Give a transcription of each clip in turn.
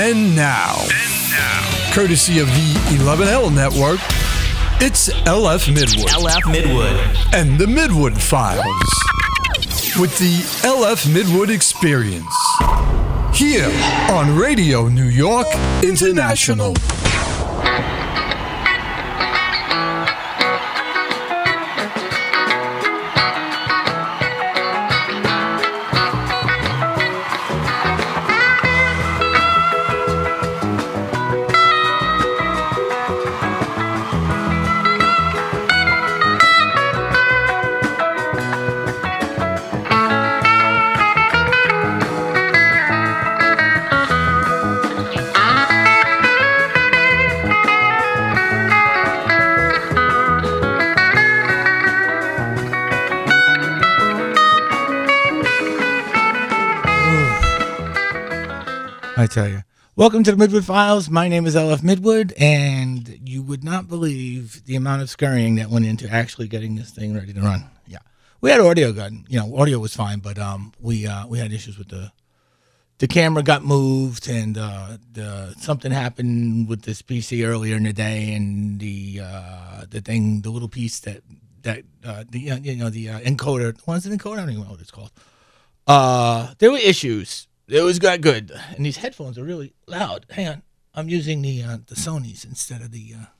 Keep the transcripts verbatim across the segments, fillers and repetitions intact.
And now, and now, courtesy of the eleven L Network, it's L F Midwood. L F Midwood. And the Midwood Files. With the L F Midwood Experience. Here on Radio New York International. I tell you. Welcome to the Midwood Files. My name is L F Midwood, and you would not believe the amount of scurrying that went into actually getting this thing ready to run. Yeah, we had audio gun. You know, audio was fine, but um, we uh, we had issues with the the camera got moved, and uh, the something happened with this P C earlier in the day, and the uh, the thing, the little piece that that uh, the uh, you know the uh, encoder. What's it encoder? I don't even know what it's called. Uh, there were issues. It was got good, and these headphones are really loud. Hang on, I'm using the uh, the Sonys instead of the uh,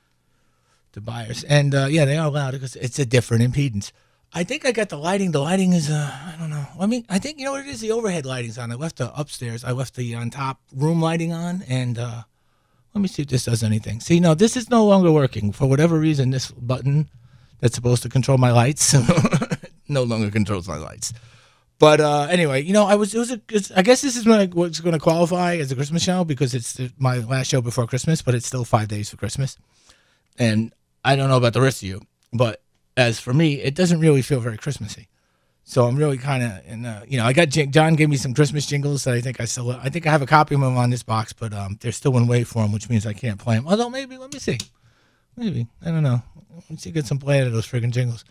the Buyers, and uh, yeah, they are loud because it's a different impedance. I think I got the lighting. The lighting is uh, I don't know. I mean, I think you know what it is. The overhead lighting's on. I left the upstairs. I left the on top room lighting on, and uh, let me see if this does anything. See, no, this is no longer working for whatever reason. This button that's supposed to control my lights no longer controls my lights. But uh, anyway, you know, I was. It was. A, it's, I guess this is my, what's going to qualify as a Christmas show because it's the, my last show before Christmas. But it's still five days for Christmas, and I don't know about the rest of you. But as for me, it doesn't really feel very Christmassy. So I'm really kind of, and uh, you know, I got John gave me some Christmas jingles that I think I still. I think I have a copy of them on this box, but um, they're still in waveform, which means I can't play them. Although maybe, let me see, maybe I don't know. Let me see, get some play out of those friggin' jingles.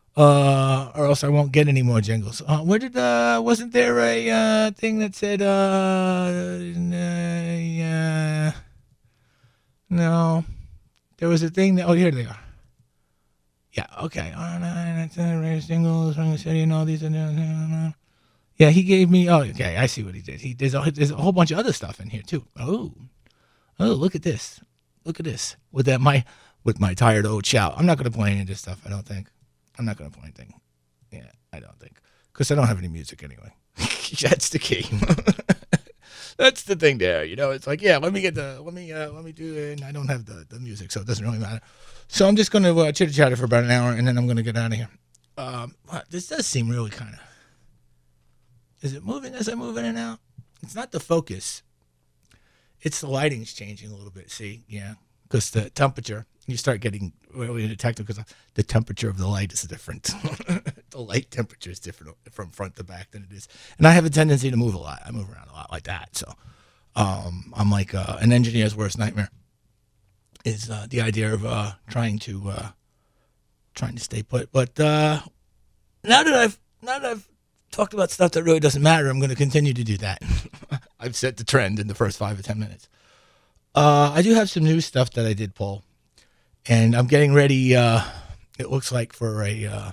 Uh, or else I won't get any more jingles. Uh, where did, uh, wasn't there a, uh, thing that said, uh, uh yeah, no, there was a thing that, oh, here they are. Yeah, okay. Oh, no, that's uh, jingles from the city and all these, and yeah, he gave me, oh, okay, I see what he did. He, there's a, there's a whole bunch of other stuff in here, too. Oh, oh, look at this. Look at this. With that, my, with my tired old shout. I'm not going to play any of this stuff, I don't think. I'm not going to play anything. Yeah, I don't think. Because I don't have any music anyway. That's the key. That's the thing there. You know, it's like, yeah, let me get the, let me, uh, let me do it. And I don't have the, the music, so it doesn't really matter. So I'm just going to uh, chitter-chatter for about an hour, and then I'm going to get out of here. Um, this does seem really kind of, is it moving as I move in and out? It's not the focus. It's the lighting's changing a little bit, see? Yeah, because the temperature. You start getting really into technical because the temperature of the light is different. The light temperature is different from front to back than it is. And I have a tendency to move a lot. I move around a lot like that. So um, I'm like uh, an engineer's worst nightmare is uh, the idea of uh, trying to uh, trying to stay put. But uh, now that I've now that I've talked about stuff that really doesn't matter, I'm going to continue to do that. I've set the trend in the first five or ten minutes. Uh, I do have some new stuff that I did pull. And I'm getting ready, uh, it looks like, for a uh,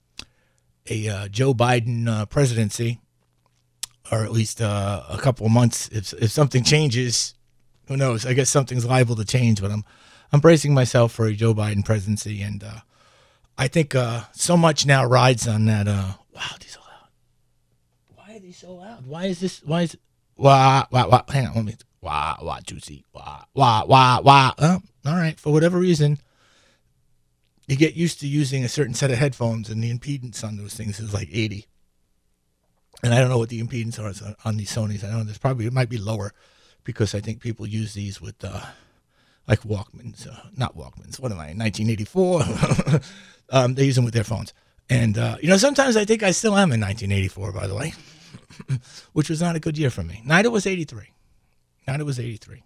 a uh, Joe Biden uh, presidency, or at least uh, a couple of months. If if something changes, who knows? I guess something's liable to change, but I'm I'm bracing myself for a Joe Biden presidency. And uh, I think uh, so much now rides on that. Uh, wow, these are loud. Why are these so loud? Why is this? Why is wah, wah, wah. Hang on, let me. Wah, wah, juicy. Wah, wah, wah, wah. Oh, all right. For whatever reason, you get used to using a certain set of headphones, and the impedance on those things is like eighty. And I don't know what the impedance are on, on these Sonys. I know there's probably, it might be lower because I think people use these with, uh, like Walkmans, uh, not Walkmans. What am I, nineteen eighty-four? um, they use them with their phones. And, uh, you know, sometimes I think I still am in nineteen eighty-four, by the way, which was not a good year for me. Neither was eighty-three. Neither was eighty-three.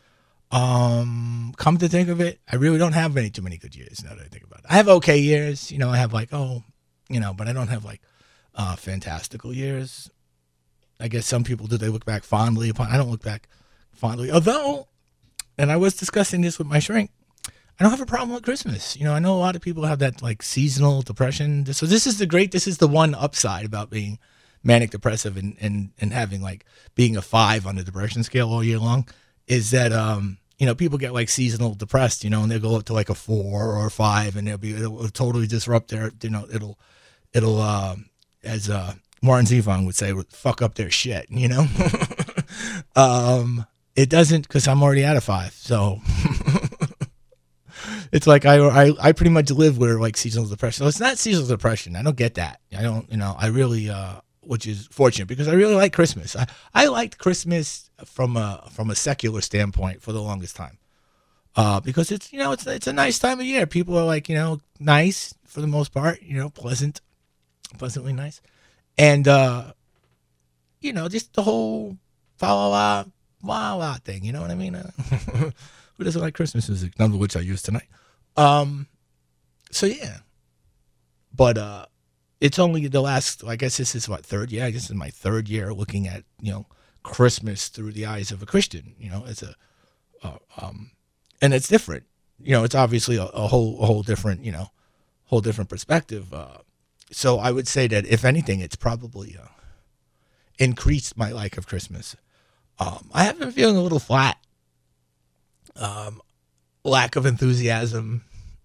Um, come to think of it, I really don't have any too many good years now that I think about it. I have okay years, you know, I have like, oh, you know, but I don't have like uh, fantastical years. I guess some people do, they look back fondly upon, I don't look back fondly. Although, and I was discussing this with my shrink, I don't have a problem with Christmas. You know, I know a lot of people have that like seasonal depression. So this is the great, this is the one upside about being manic depressive and, and, and having like being a five on the depression scale all year long is that, um, you know, people get like seasonal depressed, you know, and they'll go up to like a four or a five and they'll be, it'll, it'll totally disrupt their, you know, it'll, it'll, um, as, uh, Warren Zevon would say, fuck up their shit, you know? um, it doesn't, cause I'm already at a five. So it's like, I, I, I pretty much live where like seasonal depression. So it's not seasonal depression. I don't get that. I don't, you know, I really, uh, which is fortunate because I really like Christmas. I, I liked Christmas from a from a secular standpoint for the longest time, uh, because it's you know it's it's a nice time of year. People are like you know nice for the most part, you know pleasant, pleasantly nice, and uh, you know just the whole fa la la la la thing. You know what I mean? Uh, who doesn't like Christmas music? None of which I use tonight. Um, so yeah, but uh. It's only the last, I guess this is what, third year? I guess this is my third year looking at, you know, Christmas through the eyes of a Christian, you know, as a, uh, um, and it's different. You know, it's obviously a, a whole, a whole different, you know, whole different perspective. Uh, so I would say that if anything, it's probably uh, increased my like of Christmas. Um, I have been feeling a little flat, um, lack of enthusiasm,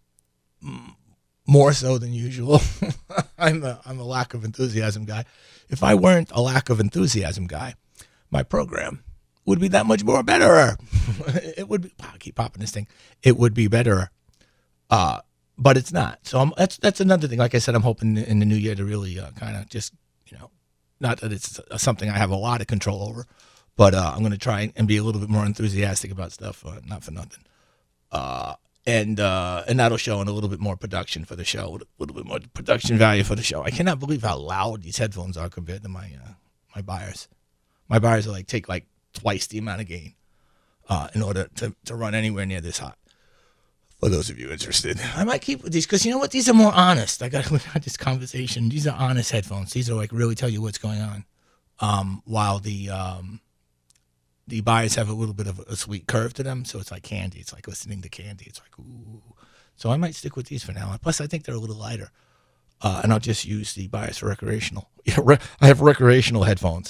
more so than usual. I'm a I'm a lack of enthusiasm guy. If I weren't a lack of enthusiasm guy, my program would be that much more better. It would be. Wow, I keep popping this thing. It would be better, uh, but it's not. So I'm, that's that's another thing. Like I said, I'm hoping in the new year to really uh, kind of just you know, not that it's something I have a lot of control over, but uh, I'm going to try and be a little bit more enthusiastic about stuff. Uh, not for nothing. Uh, And uh, and that'll show in a little bit more production for the show, a little bit more production value for the show. I cannot believe how loud these headphones are compared to my uh, my buyers. My buyers are like take like twice the amount of gain uh, in order to, to run anywhere near this hot. For those of you interested, I might keep with these because you know what? These are more honest. I got, we got this conversation. These are honest headphones. These are like really tell you what's going on. Um, while the um, The buyers have a little bit of a sweet curve to them, so it's like candy. It's like listening to candy. It's like, ooh. So I might stick with these for now. Plus, I think they're a little lighter, uh, and I'll just use the buyers for recreational. Yeah, re- I have recreational headphones.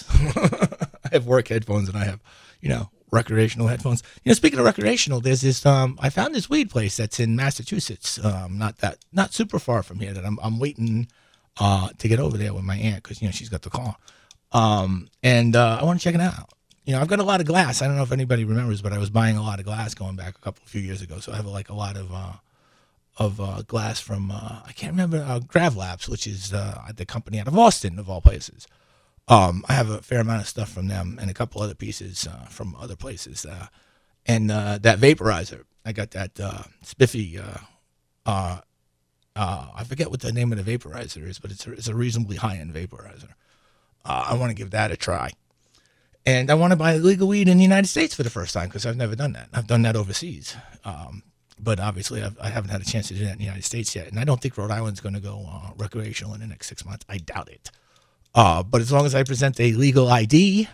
I have work headphones, and I have, you know, recreational headphones. You know, speaking of recreational, there's this. Um, I found this weed place that's in Massachusetts. Um, not that, not super far from here. That I'm, I'm waiting uh, to get over there with my aunt because you know she's got the car, um, and uh, I want to check it out. You know, I've got a lot of glass. I don't know if anybody remembers, but I was buying a lot of glass going back a couple of few years ago. So I have like a lot of uh, of uh, glass from uh, I can't remember uh, GravLabs, which is uh, the company out of Austin, of all places. Um, I have a fair amount of stuff from them and a couple other pieces uh, from other places. Uh, and uh, that vaporizer, I got that uh, spiffy. Uh, uh, uh, I forget what the name of the vaporizer is, but it's a, it's a reasonably high end vaporizer. Uh, I want to give that a try. And I want to buy legal weed in the United States for the first time because I've never done that. I've done that overseas. Um, but obviously, I've, I haven't had a chance to do that in the United States yet. And I don't think Rhode Island's going to go uh, recreational in the next six months. I doubt it. Uh, but as long as I present a legal I D,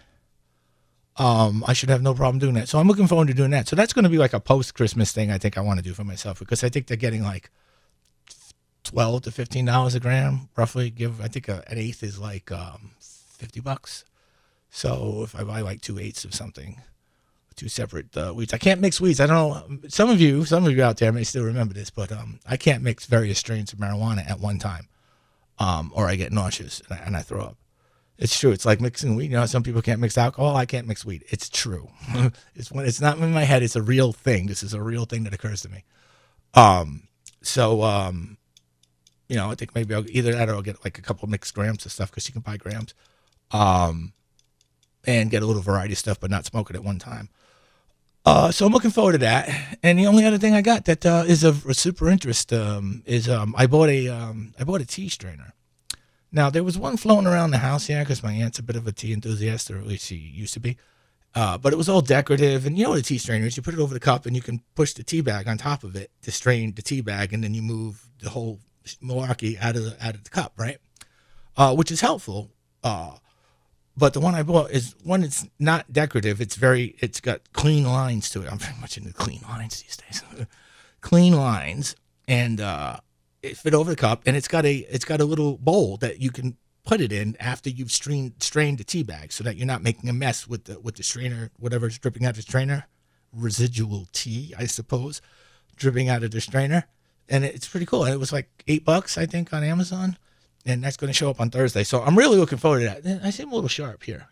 um, I should have no problem doing that. So I'm looking forward to doing that. So that's going to be like a post-Christmas thing I think I want to do for myself because I think they're getting like twelve to fifteen dollars a gram, roughly. Give I think a, an eighth is like um, fifty bucks. So if I buy like two eighths of something, two separate uh, weeds, I can't mix weeds. I don't know. Some of you, some of you out there may still remember this, but um, I can't mix various strains of marijuana at one time, um, or I get nauseous and I, and I throw up. It's true. It's like mixing weed. You know, some people can't mix alcohol. I can't mix weed. It's true. it's when it's not in my head. It's a real thing. This is a real thing that occurs to me. Um, so um, you know, I think maybe I'll either that or I'll get like a couple of mixed grams of stuff because you can buy grams. Um. And get a little variety of stuff, but not smoke it at one time. Uh, so I'm looking forward to that. And the only other thing I got that uh, is of super interest um, is um, I bought a um, I bought a tea strainer. Now there was one floating around the house here because my aunt's a bit of a tea enthusiast, or at least she used to be. Uh, but it was all decorative, and you know what a tea strainer is? You put it over the cup, and you can push the tea bag on top of it to strain the tea bag, and then you move the whole malarkey out of the, out of the cup, right? Uh, which is helpful. Uh, But the one I bought is one. It's not decorative. It's very. It's got clean lines to it. I'm very much into clean lines these days. Clean lines, and uh, it fit over the cup. And it's got a. It's got a little bowl that you can put it in after you've strained strained the tea bag, so that you're not making a mess with the with the strainer, whatever's dripping out of the strainer, residual tea, I suppose, dripping out of the strainer. And it's pretty cool. And it was like eight bucks, I think, on Amazon. And that's going to show up on Thursday. So I'm really looking forward to that. I seem a little sharp here.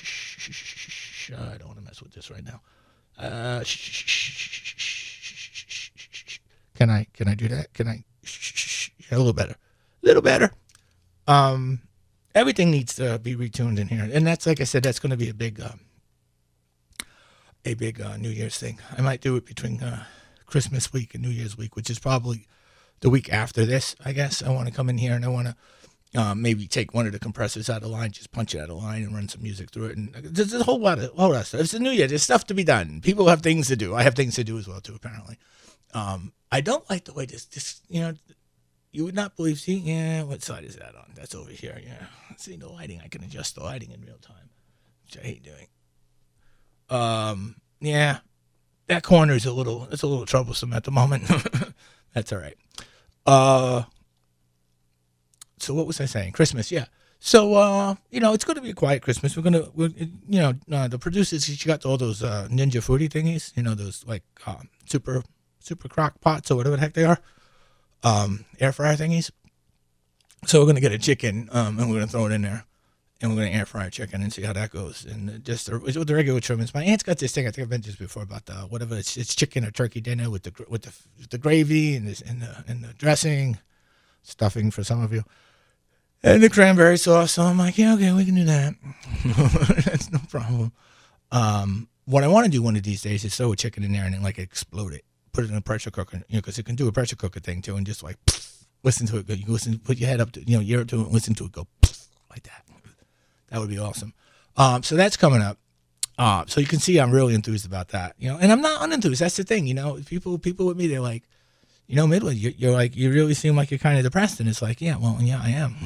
I don't want to mess with this right now. Uh, can I can I do that? Can I? A little better. A little better. Um, everything needs to be retuned in here. And that's, like I said, that's going to be a big, uh, a big uh, New Year's thing. I might do it between uh, Christmas week and New Year's week, which is probably the week after this, I guess. I want to come in here and I want to Um, maybe take one of the compressors out of line, just punch it out of line and run some music through it. And there's a whole lot of, whole lot of stuff. It's a new year. There's stuff to be done. People have things to do. I have things to do as well, too, apparently. Um, I don't like the way this, this, you know, you would not believe, see, yeah, what side is that on? That's over here, yeah. See, the lighting, I can adjust the lighting in real time, which I hate doing. Um, yeah, that corner is a little, it's a little troublesome at the moment. That's all right. Uh, So what was I saying? Christmas, yeah. So, uh, you know, it's going to be a quiet Christmas. We're going to, we're, you know, uh, the producers, she got all those uh, Ninja Foodie thingies, you know, those like um, super, super crock pots or whatever the heck they are, um, air fryer thingies. So we're going to get a chicken um, and we're going to throw it in there and we're going to air fry chicken and see how that goes. And just the, with the regular trimmings. My aunt's got this thing, I think I've mentioned this before, about the, whatever, it's, it's chicken or turkey dinner with the with the, with the gravy and, this, and, the, and the dressing, stuffing for some of you. And the cranberry sauce. So I'm like, yeah, okay, we can do that. That's no problem. Um, what I want to do one of these days is throw a chicken in there and then like explode it. Put it in a pressure cooker, you know, because it can do a pressure cooker thing too, and just like pff, listen to it go. You can listen, put your head up to, you know, ear to it, and listen to it go pff, like that. That would be awesome. Um, so that's coming up. Uh, so you can see I'm really enthused about that, you know, and I'm not unenthused. That's the thing, you know. People, people with me, they're like, you know, Midwood, you're, you're like, you really seem like you're kind of depressed. And it's like, yeah, well, yeah, I am.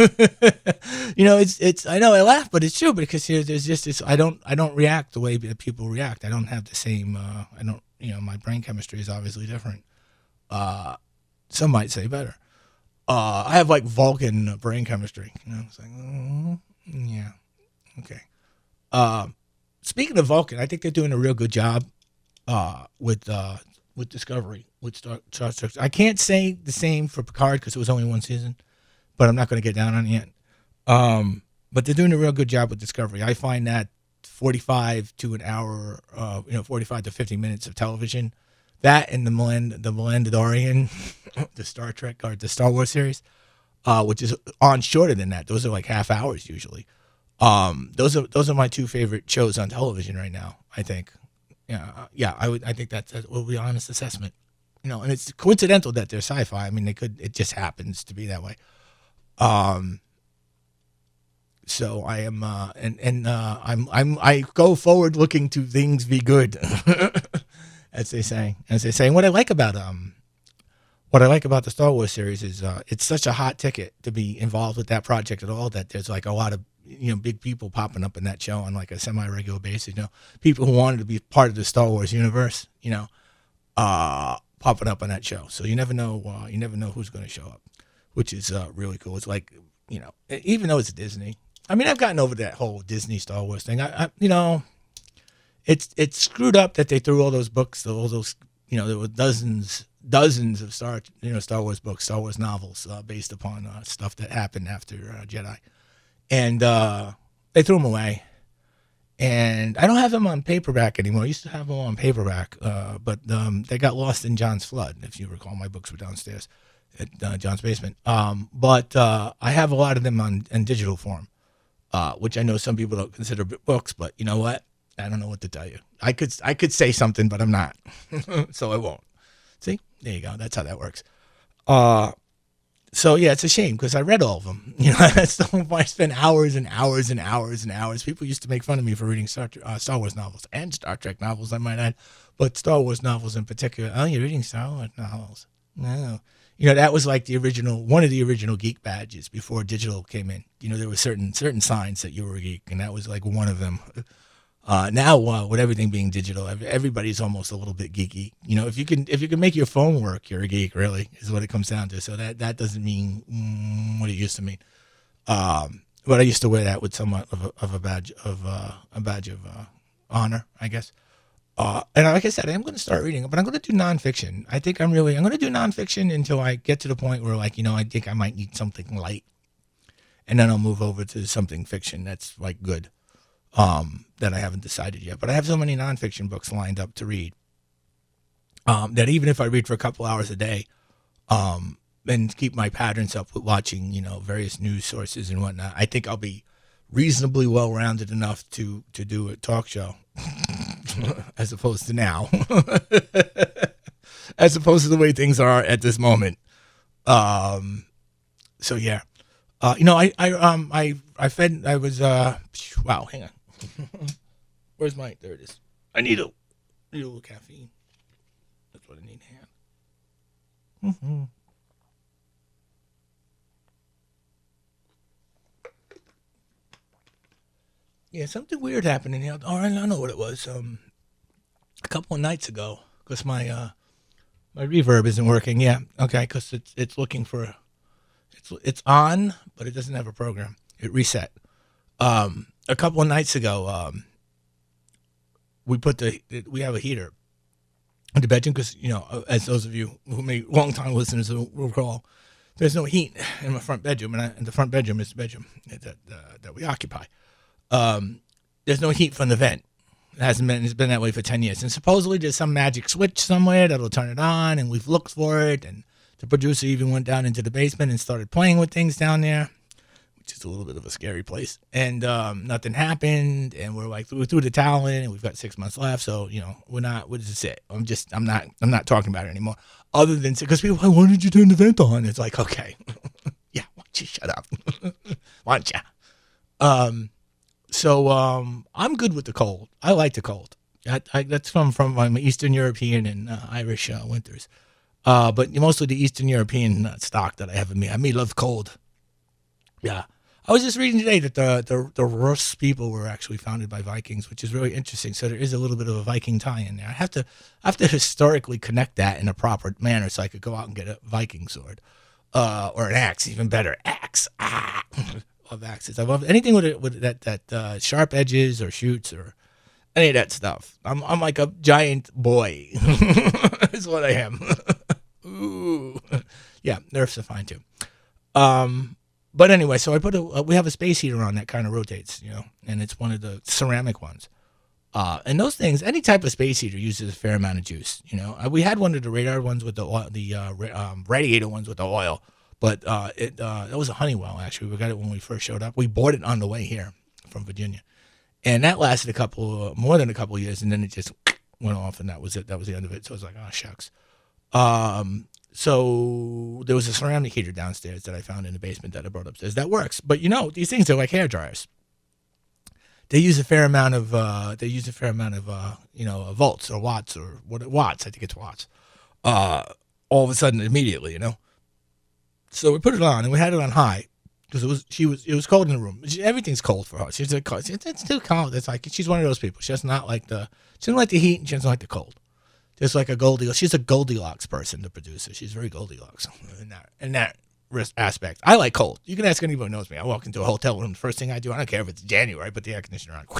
you know, it's, it's, I know I laugh, but it's true because here, there's just this, I don't, I don't react the way that people react. I don't have the same, uh, I don't, you know, my brain chemistry is obviously different. Uh, some might say better. Uh, I have like Vulcan brain chemistry. You know, it's like, mm, yeah, okay. Uh, speaking of Vulcan, I think they're doing a real good job uh, with, uh, with Discovery, with Star, Star Trek. I can't say the same for Picard because it was only one season, but I'm not going to get down on it yet. Um, but they're doing a real good job with Discovery. I find that forty-five to an hour, uh, you know, forty-five to fifty minutes of television, that and the Meland- the Mandalorian, the Star Trek or the Star Wars series, uh, which is on shorter than that. Those are like half hours usually. Um, those are those are my two favorite shows on television right now, I think. Yeah, yeah, I would. I think that's that will be an honest assessment, you know. And it's coincidental that they're sci-fi. I mean, they could. It just happens to be that way. Um. So I am, uh, and and uh, I'm I'm I go forward looking to things be good, as they say. As they say. And what I like about um, what I like about the Star Wars series is uh, it's such a hot ticket to be involved with that project at all. That there's like a lot of, you know, big people popping up in that show on like a semi-regular basis, you know, people who wanted to be part of the Star Wars universe, you know, uh, popping up on that show. So you never know, uh, you never know who's going to show up, which is uh, really cool. It's like, you know, even though it's Disney, I mean, I've gotten over that whole Disney Star Wars thing. I, I you know, it's, it's screwed up that they threw all those books, all those, you know, there were dozens, dozens of Star, you know, Star Wars books, Star Wars novels uh, based upon uh, stuff that happened after uh, Jedi. And uh, they threw them away. And I don't have them on paperback anymore. I used to have them on paperback, uh, but um, they got lost in John's flood. If you recall, my books were downstairs at uh, John's basement. Um, but uh, I have a lot of them on in digital form, uh, which I know some people don't consider books. But you know what? I don't know what to tell you. I could I could say something, but I'm not, so I won't. See, there you go. That's how that works. Uh, So, yeah, it's a shame because I read all of them. You know, that's the whole point. I spent hours and hours and hours and hours. People used to make fun of me for reading Star, uh, Star Wars novels and Star Trek novels, I might add, but Star Wars novels in particular. Oh, you're reading Star Wars novels? No. You know, that was like the original, one of the original geek badges before digital came in. You know, there were certain certain signs that you were a geek, and that was like one of them. Uh, now, uh, with everything being digital, everybody's almost a little bit geeky. You know, if you can if you can make your phone work, you're a geek. Really, is what it comes down to. So that that doesn't mean mm, what it used to mean. Um, but I used to wear that with somewhat of a, of a badge of uh, a badge of uh, honor, I guess. Uh, and like I said, I'm going to start reading, but I'm going to do nonfiction. I think I'm really I'm going to do nonfiction until I get to the point where, like, you know, I think I might need something light, and then I'll move over to something fiction that's like good. Um, that I haven't decided yet, but I have so many nonfiction books lined up to read um, that even if I read for a couple hours a day, um, and keep my patterns up with watching, you know, various news sources and whatnot, I think I'll be reasonably well-rounded enough to to do a talk show, as opposed to now, as opposed to the way things are at this moment. Um, so yeah, uh, you know, I I um I I fed I was uh wow, hang on. Where's my? There it is. I need a, need a little caffeine. That's what I need. Hand. Mm-hmm. Yeah, something weird happened in here. Oh, I know what it was. Um, a couple of nights ago, because my uh, my reverb isn't working. Yeah, okay, because it's it's looking for, it's it's on, but it doesn't have a program. It reset. Um. A couple of nights ago, um, we put the we have a heater in the bedroom because, you know, as those of you who may long time listeners will recall, there's no heat in my front bedroom, and, I, and the front bedroom is the bedroom that uh, that we occupy. Um, there's no heat from the vent. It hasn't been. It's been that way for ten years, and supposedly there's some magic switch somewhere that'll turn it on, and we've looked for it, and the producer even went down into the basement and started playing with things down there. Which is a little bit of a scary place, and um, nothing happened, and we're like, we threw the towel in, and we've got six months left, so, you know, we're not, what does it say? I'm just, I'm not, I'm not talking about it anymore, other than, because people are like, why did you turn the vent on? It's like, okay, yeah, why don't you shut up? Why don't you? Um, so um, I'm good with the cold. I like the cold. I, I, that's from, from my Eastern European and uh, Irish uh, winters, uh, but mostly the Eastern European uh, stock that I have in me. I may love cold. Yeah. I was just reading today that the, the the Rus people were actually founded by Vikings, which is really interesting. So there is a little bit of a Viking tie in there. I have to I have to historically connect that in a proper manner so I could go out and get a Viking sword, uh, or an axe, even better, axe. Ah, I love axes. I love anything with it, with that that uh, sharp edges or shoots or any of that stuff. I'm I'm like a giant boy. Is what I am. Ooh, yeah, nerfs are fine too. Um. But anyway, so I put a, uh, we have a space heater on that kind of rotates, you know, and it's one of the ceramic ones. Uh, and those things, any type of space heater uses a fair amount of juice, you know. Uh, we had one of the radar ones with the oil, the uh, ra- um, radiator ones with the oil, but uh, it uh, that was a Honeywell, actually. We got it when we first showed up. We bought it on the way here from Virginia. And that lasted a couple, uh, more than a couple of years, and then it just went off, and that was it. That was the end of it. So I was like, oh, shucks. Um... So there was a ceramic heater downstairs that I found in the basement that I brought upstairs. That works. But, you know, these things are like hair dryers. They use a fair amount of, uh, they use a fair amount of, uh, you know, volts or watts or what, watts. I think it's watts. Uh, all of a sudden, immediately, you know. So we put it on, and we had it on high because it was, she was, it was cold in the room. She, everything's cold for her. She's like, it's, it's too cold. It's like, she's one of those people. She does not like the, she doesn't like the heat, and she doesn't like the cold. There's like a Goldilocks. She's a Goldilocks person, the producer. She's very Goldilocks in that in that aspect. I like cold. You can ask anybody who knows me. I walk into a hotel room. The first thing I do, I don't care if it's January, I put the air conditioner on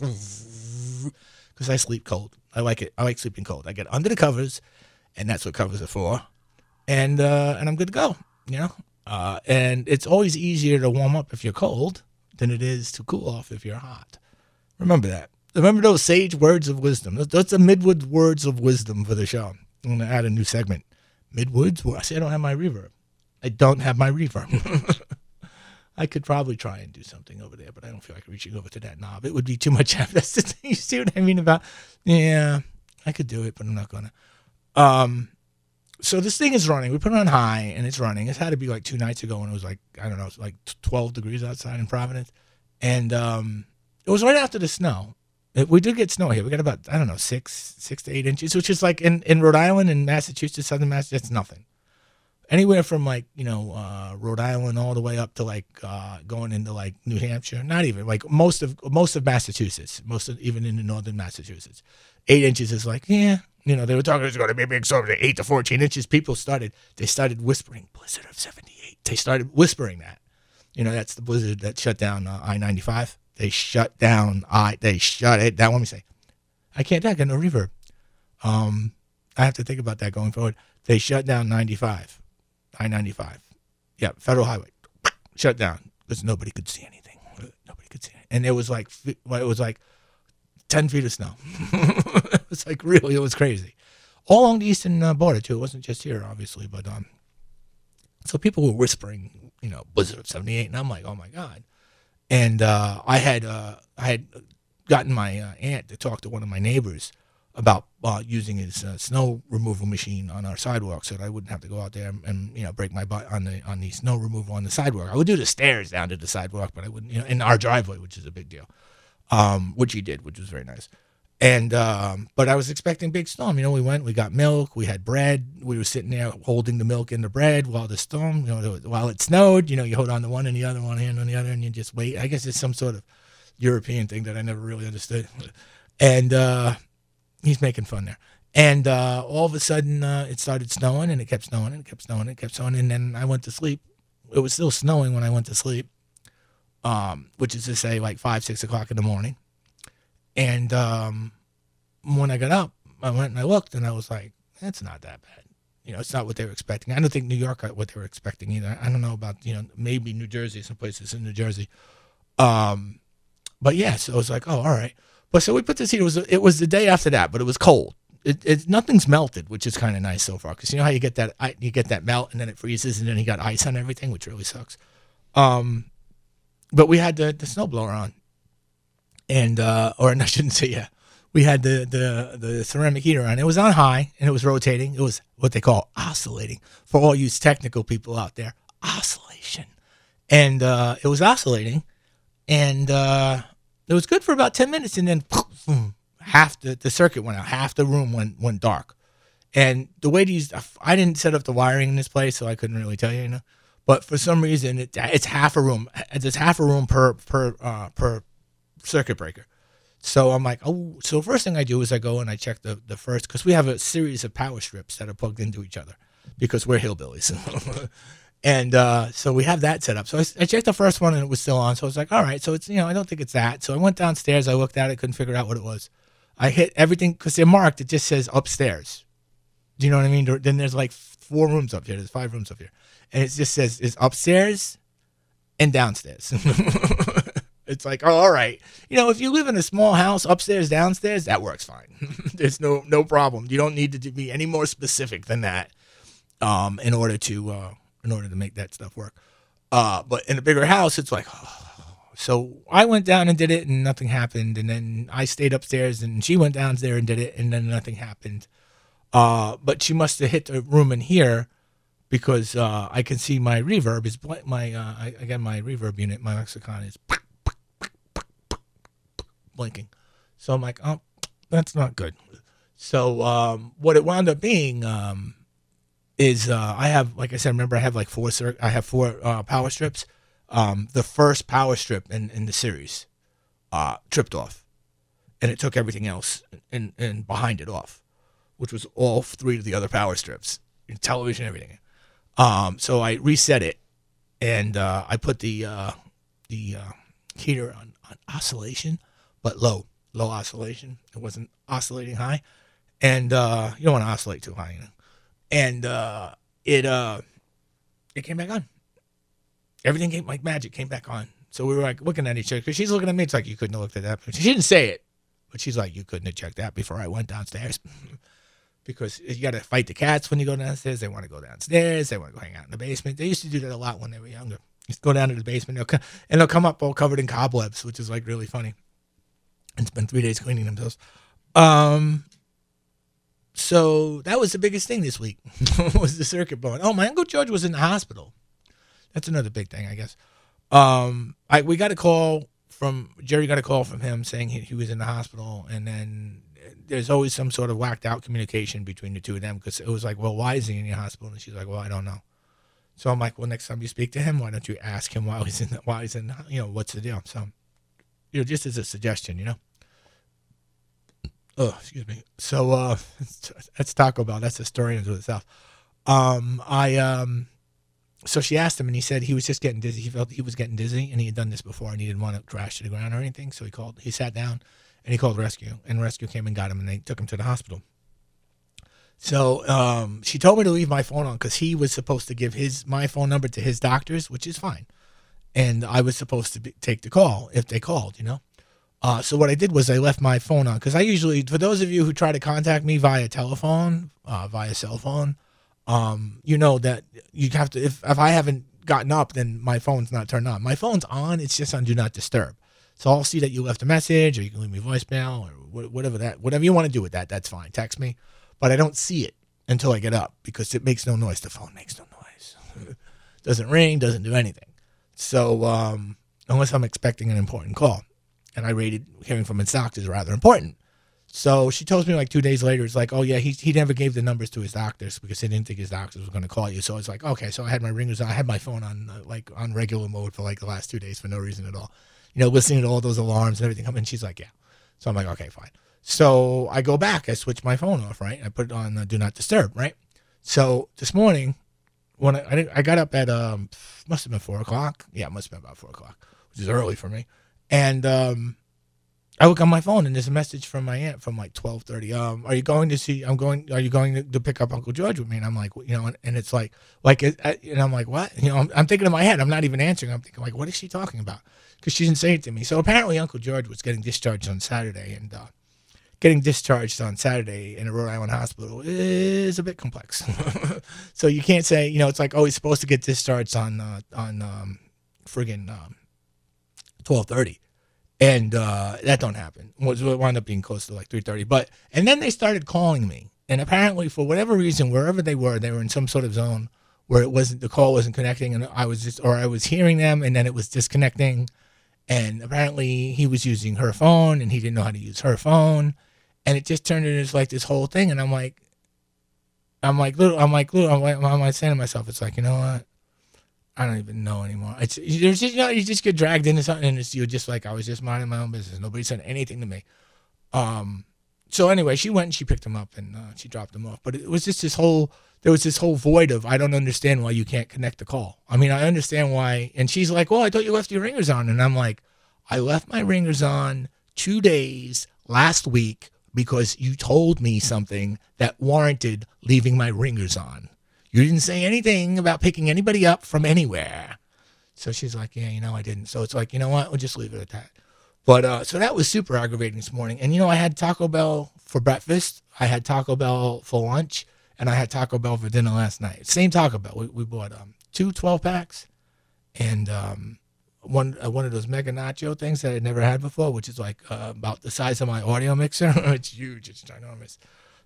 because I sleep cold. I like it. I like sleeping cold. I get under the covers, and that's what covers are for. And uh, and I'm good to go. You know. Uh, and it's always easier to warm up if you're cold than it is to cool off if you're hot. Remember that. Remember those sage words of wisdom. That's the Midwood words of wisdom for the show. I'm going to add a new segment. Midwoods? Well, I say I don't have my reverb. I don't have my reverb. I could probably try and do something over there, but I don't feel like reaching over to that knob. It would be too much. That's the thing. You see what I mean about? Yeah, I could do it, but I'm not going to. Um, so this thing is running. We put it on high, and it's running. It's had to be like two nights ago when it was like, I don't know, it was like twelve degrees outside in Providence. And um, it was right after the snow. It, we did get snow here. We got about, I don't know, six, six to eight inches, which is like in, in Rhode Island and Massachusetts, southern Massachusetts, that's nothing. anywhere from like you know uh, Rhode Island all the way up to like uh, going into like New Hampshire. Not even like most of most of Massachusetts, most of even in the northern Massachusetts, eight inches is like yeah. You know they were talking it's going to be a big storm, eight to fourteen inches. People started they started whispering blizzard of seventy-eight. They started whispering that. You know that's the blizzard that shut down uh, I ninety-five. They shut down I. They shut it down. Let me say, I can't. I got no reverb. Um, I have to think about that going forward. They shut down ninety-five, I ninety-five. Yeah, Federal Highway shut down because nobody could see anything. Nobody could see it, and it was like it was like ten feet of snow. It was like really, it was crazy. All along the eastern uh, border too. It wasn't just here, obviously, but um. So people were whispering, you know, blizzard of seventy-eight, and I'm like, oh my god. And uh, I had uh, I had gotten my uh, aunt to talk to one of my neighbors about uh, using his uh, snow removal machine on our sidewalk, so that I wouldn't have to go out there and, and you know break my butt on the on the snow removal on the sidewalk. I would do the stairs down to the sidewalk, but I wouldn't, you know, in our driveway, which is a big deal. Um, which he did, which was very nice. And um, but I was expecting big storm. You know, we went, we got milk, we had bread. We were sitting there holding the milk and the bread while the storm, you know, while it snowed. You know, you hold on to one and the other, one hand on the other, and you just wait. I guess it's some sort of European thing that I never really understood. And uh, he's making fun there. And uh, all of a sudden, uh, it started snowing, and it kept snowing, and it kept snowing, and it kept snowing. And then I went to sleep. It was still snowing when I went to sleep, um, which is to say, like five, six o'clock in the morning. And um, when I got up, I went and I looked, and I was like, "That's not that bad." You know, it's not what they were expecting. I don't think New York got what they were expecting either. I don't know about you know maybe New Jersey, some places in New Jersey. Um, but yeah, so I was like, "Oh, all right." But so we put this heater. It was it was the day after that, but it was cold. It, it nothing's melted, which is kind of nice so far. Because you know how you get that you get that melt, and then it freezes, and then you got ice on everything, which really sucks. Um, but we had the the snowblower on. And, uh, or I shouldn't say, yeah, we had the, the, the ceramic heater on. It was on high and it was rotating. It was what they call oscillating for all you technical people out there, oscillation. And, uh, it was oscillating and, uh, it was good for about ten minutes. And then boom, half the, the circuit went out, half the room went, went dark. And the way these, I didn't set up the wiring in this place, so I couldn't really tell you, you know, but for some reason it, it's half a room. There's half a room per, per, uh, per, circuit breaker. So I'm like, oh, so first thing I do is I go and I check the, the first, because we have a series of power strips that are plugged into each other because we're hillbillies. And uh, so we have that set up. So I, I checked the first one and it was still on. So I was like, all right, so it's, you know, I don't think it's that. So I went downstairs, I looked at it, couldn't figure out what it was. I hit everything, because they're marked, it just says upstairs. Do you know what I mean? There, then there's like four rooms up here. There's five rooms up here. And it just says it's upstairs and downstairs. It's like, oh, all right. You know, if you live in a small house, upstairs, downstairs, that works fine. There's no no problem. You don't need to be any more specific than that um, in order to uh, in order to make that stuff work. Uh, but in a bigger house, it's like, oh. So I went down and did it, and nothing happened. And then I stayed upstairs, and she went down there and did it, and then nothing happened. Uh, but she must have hit the room in here, because uh, I can see my reverb is bl- my uh, I, again my reverb unit, my lexicon is blinking. So I'm like, oh, that's not good. So um, what it wound up being um, is uh, I have, like I said, remember I have like four cir- I have four uh, power strips. Um, the first power strip in, in the series uh, tripped off, and it took everything else and and behind it off, which was all three of the other power strips, television, everything. Um, so I reset it, and uh, I put the uh, the uh, heater on, on oscillation, but low, low oscillation. It wasn't oscillating high, and uh, you don't want to oscillate too high, you know. And uh, it uh, it came back on. Everything came like magic, came back on. So we were like looking at each other, because she's looking at me. It's like, you couldn't have looked at that. She didn't say it, but she's like, you couldn't have checked that before I went downstairs. Because you got to fight the cats when you go downstairs. They want to go downstairs. They want to go hang out in the basement. They used to do that a lot when they were younger. Just go down to the basement, they'll come, and they'll come up all covered in cobwebs, which is like really funny. And spend three days cleaning themselves. Um, so that was the biggest thing this week, was the circuit blowing. Oh, my Uncle George was in the hospital. That's another big thing, I guess. Um, I we got a call from, Jerry got a call from him saying he, he was in the hospital, and then there's always some sort of whacked out communication between the two of them, because it was like, well, why is he in the hospital? And she's like, well, I don't know. So I'm like, well, next time you speak to him, why don't you ask him while he's in, the, while he's in, you know, what's the deal? So, you know, just as a suggestion, you know. Oh, excuse me. So uh, that's Taco Bell. That's the story into itself. Um, I um, so she asked him, and he said he was just getting dizzy. He felt he was getting dizzy, and he had done this before, and he didn't want to crash to the ground or anything. So he called. He sat down, and he called rescue, and rescue came and got him, and they took him to the hospital. So um, she told me to leave my phone on because he was supposed to give his my phone number to his doctors, which is fine, and I was supposed to be, take the call if they called, you know. Uh, so what I did was I left my phone on because I usually, for those of you who try to contact me via telephone, uh, via cell phone, um, you know that you have to, if, if I haven't gotten up, then my phone's not turned on. My phone's on, it's just on Do Not Disturb. So I'll see that you left a message or you can leave me a voicemail or whatever that, whatever you want to do with that, that's fine. Text me, but I don't see it until I get up because it makes no noise. The phone makes no noise. Doesn't ring, doesn't do anything. So um, unless I'm expecting an important call. And I rated hearing from his doctors rather important. So she tells me like two days later, it's like, oh yeah, he he never gave the numbers to his doctors because he didn't think his doctors were going to call you. So it's like, okay, so I had my ringers on. I had my phone on uh, like on regular mode for like the last two days for no reason at all. You know, listening to all those alarms and everything. And she's like, yeah. So I'm like, okay, fine. So I go back. I switch my phone off, right? I put it on uh, Do Not Disturb, right? So this morning, when I, I, I got up at, um, must have been four o'clock. Yeah, it must have been about four o'clock, which is early for me. And um, I look on my phone, and there's a message from my aunt from like twelve thirty. Um, are you going to see? I'm going. Are you going to, to pick up Uncle George with me? And I'm like, you know, and, and it's like, like, and I'm like, what? You know, I'm, I'm thinking in my head. I'm not even answering. I'm thinking like, what is she talking about? Because she didn't say it to me. So apparently, Uncle George was getting discharged on Saturday, and uh, getting discharged on Saturday in a Rhode Island hospital is a bit complex. So you can't say, you know, it's like, oh, he's supposed to get discharged on uh, on um, friggin' um, twelve thirty, and uh, that don't happen. It wound up being close to like three thirty. But and then they started calling me, and apparently for whatever reason, wherever they were, they were in some sort of zone where it wasn't, the call wasn't connecting, and I was just, or I was hearing them, and then it was disconnecting. And apparently he was using her phone, and he didn't know how to use her phone, and it just turned into like this whole thing. And I'm like, I'm like, little, I'm like, little, I'm like, I'm like saying to myself, it's like, you know what? I don't even know anymore. It's there's just, you know, you just get dragged into something, and it's, you're just like, I was just minding my own business. Nobody said anything to me. Um, so anyway, she went and she picked him up, and uh, she dropped him off. But it was just this whole, there was this whole void of, I don't understand why you can't connect the call. I mean, I understand why. And she's like, well, I thought you left your ringers on. And I'm like, I left my ringers on two days last week because you told me something that warranted leaving my ringers on. You didn't say anything about picking anybody up from anywhere. So she's like, yeah, you know, I didn't. So it's like, you know what? We'll just leave it at that. But uh, so that was super aggravating this morning. And, you know, I had Taco Bell for breakfast. I had Taco Bell for lunch. And I had Taco Bell for dinner last night. Same Taco Bell. We, we bought um, two twelve packs and um, one uh, one of those mega nacho things that I'd never had before, which is like uh, about the size of my audio mixer. It's huge. It's ginormous.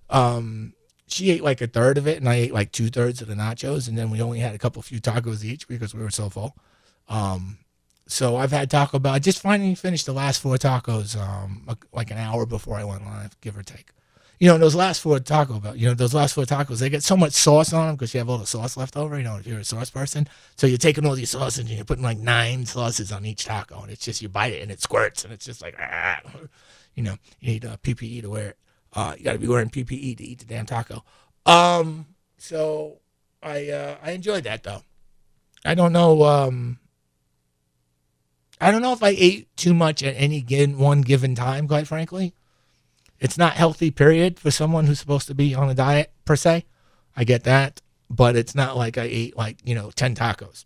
Um She ate like a third of it, and I ate like two thirds of the nachos, and then we only had a couple few tacos each because we were so full. Um, so I've had Taco Bell. I just finally finished the last four tacos um, like an hour before I went live, give or take. You know, those last four Taco Bell, you know, those last four tacos, they get so much sauce on them because you have all the sauce left over, you know, if you're a sauce person. So you're taking all these sauces and you're putting like nine sauces on each taco, and it's just, you bite it and it squirts, and it's just like, ah. You know, you need a P P E to wear it. Uh, you got to be wearing P P E to eat the damn taco. Um, so I uh, I enjoyed that though. I don't know. Um, I don't know if I ate too much at any given one given time. Quite frankly, it's not healthy. Period, for someone who's supposed to be on a diet per se. I get that, but it's not like I ate like, you know, ten tacos.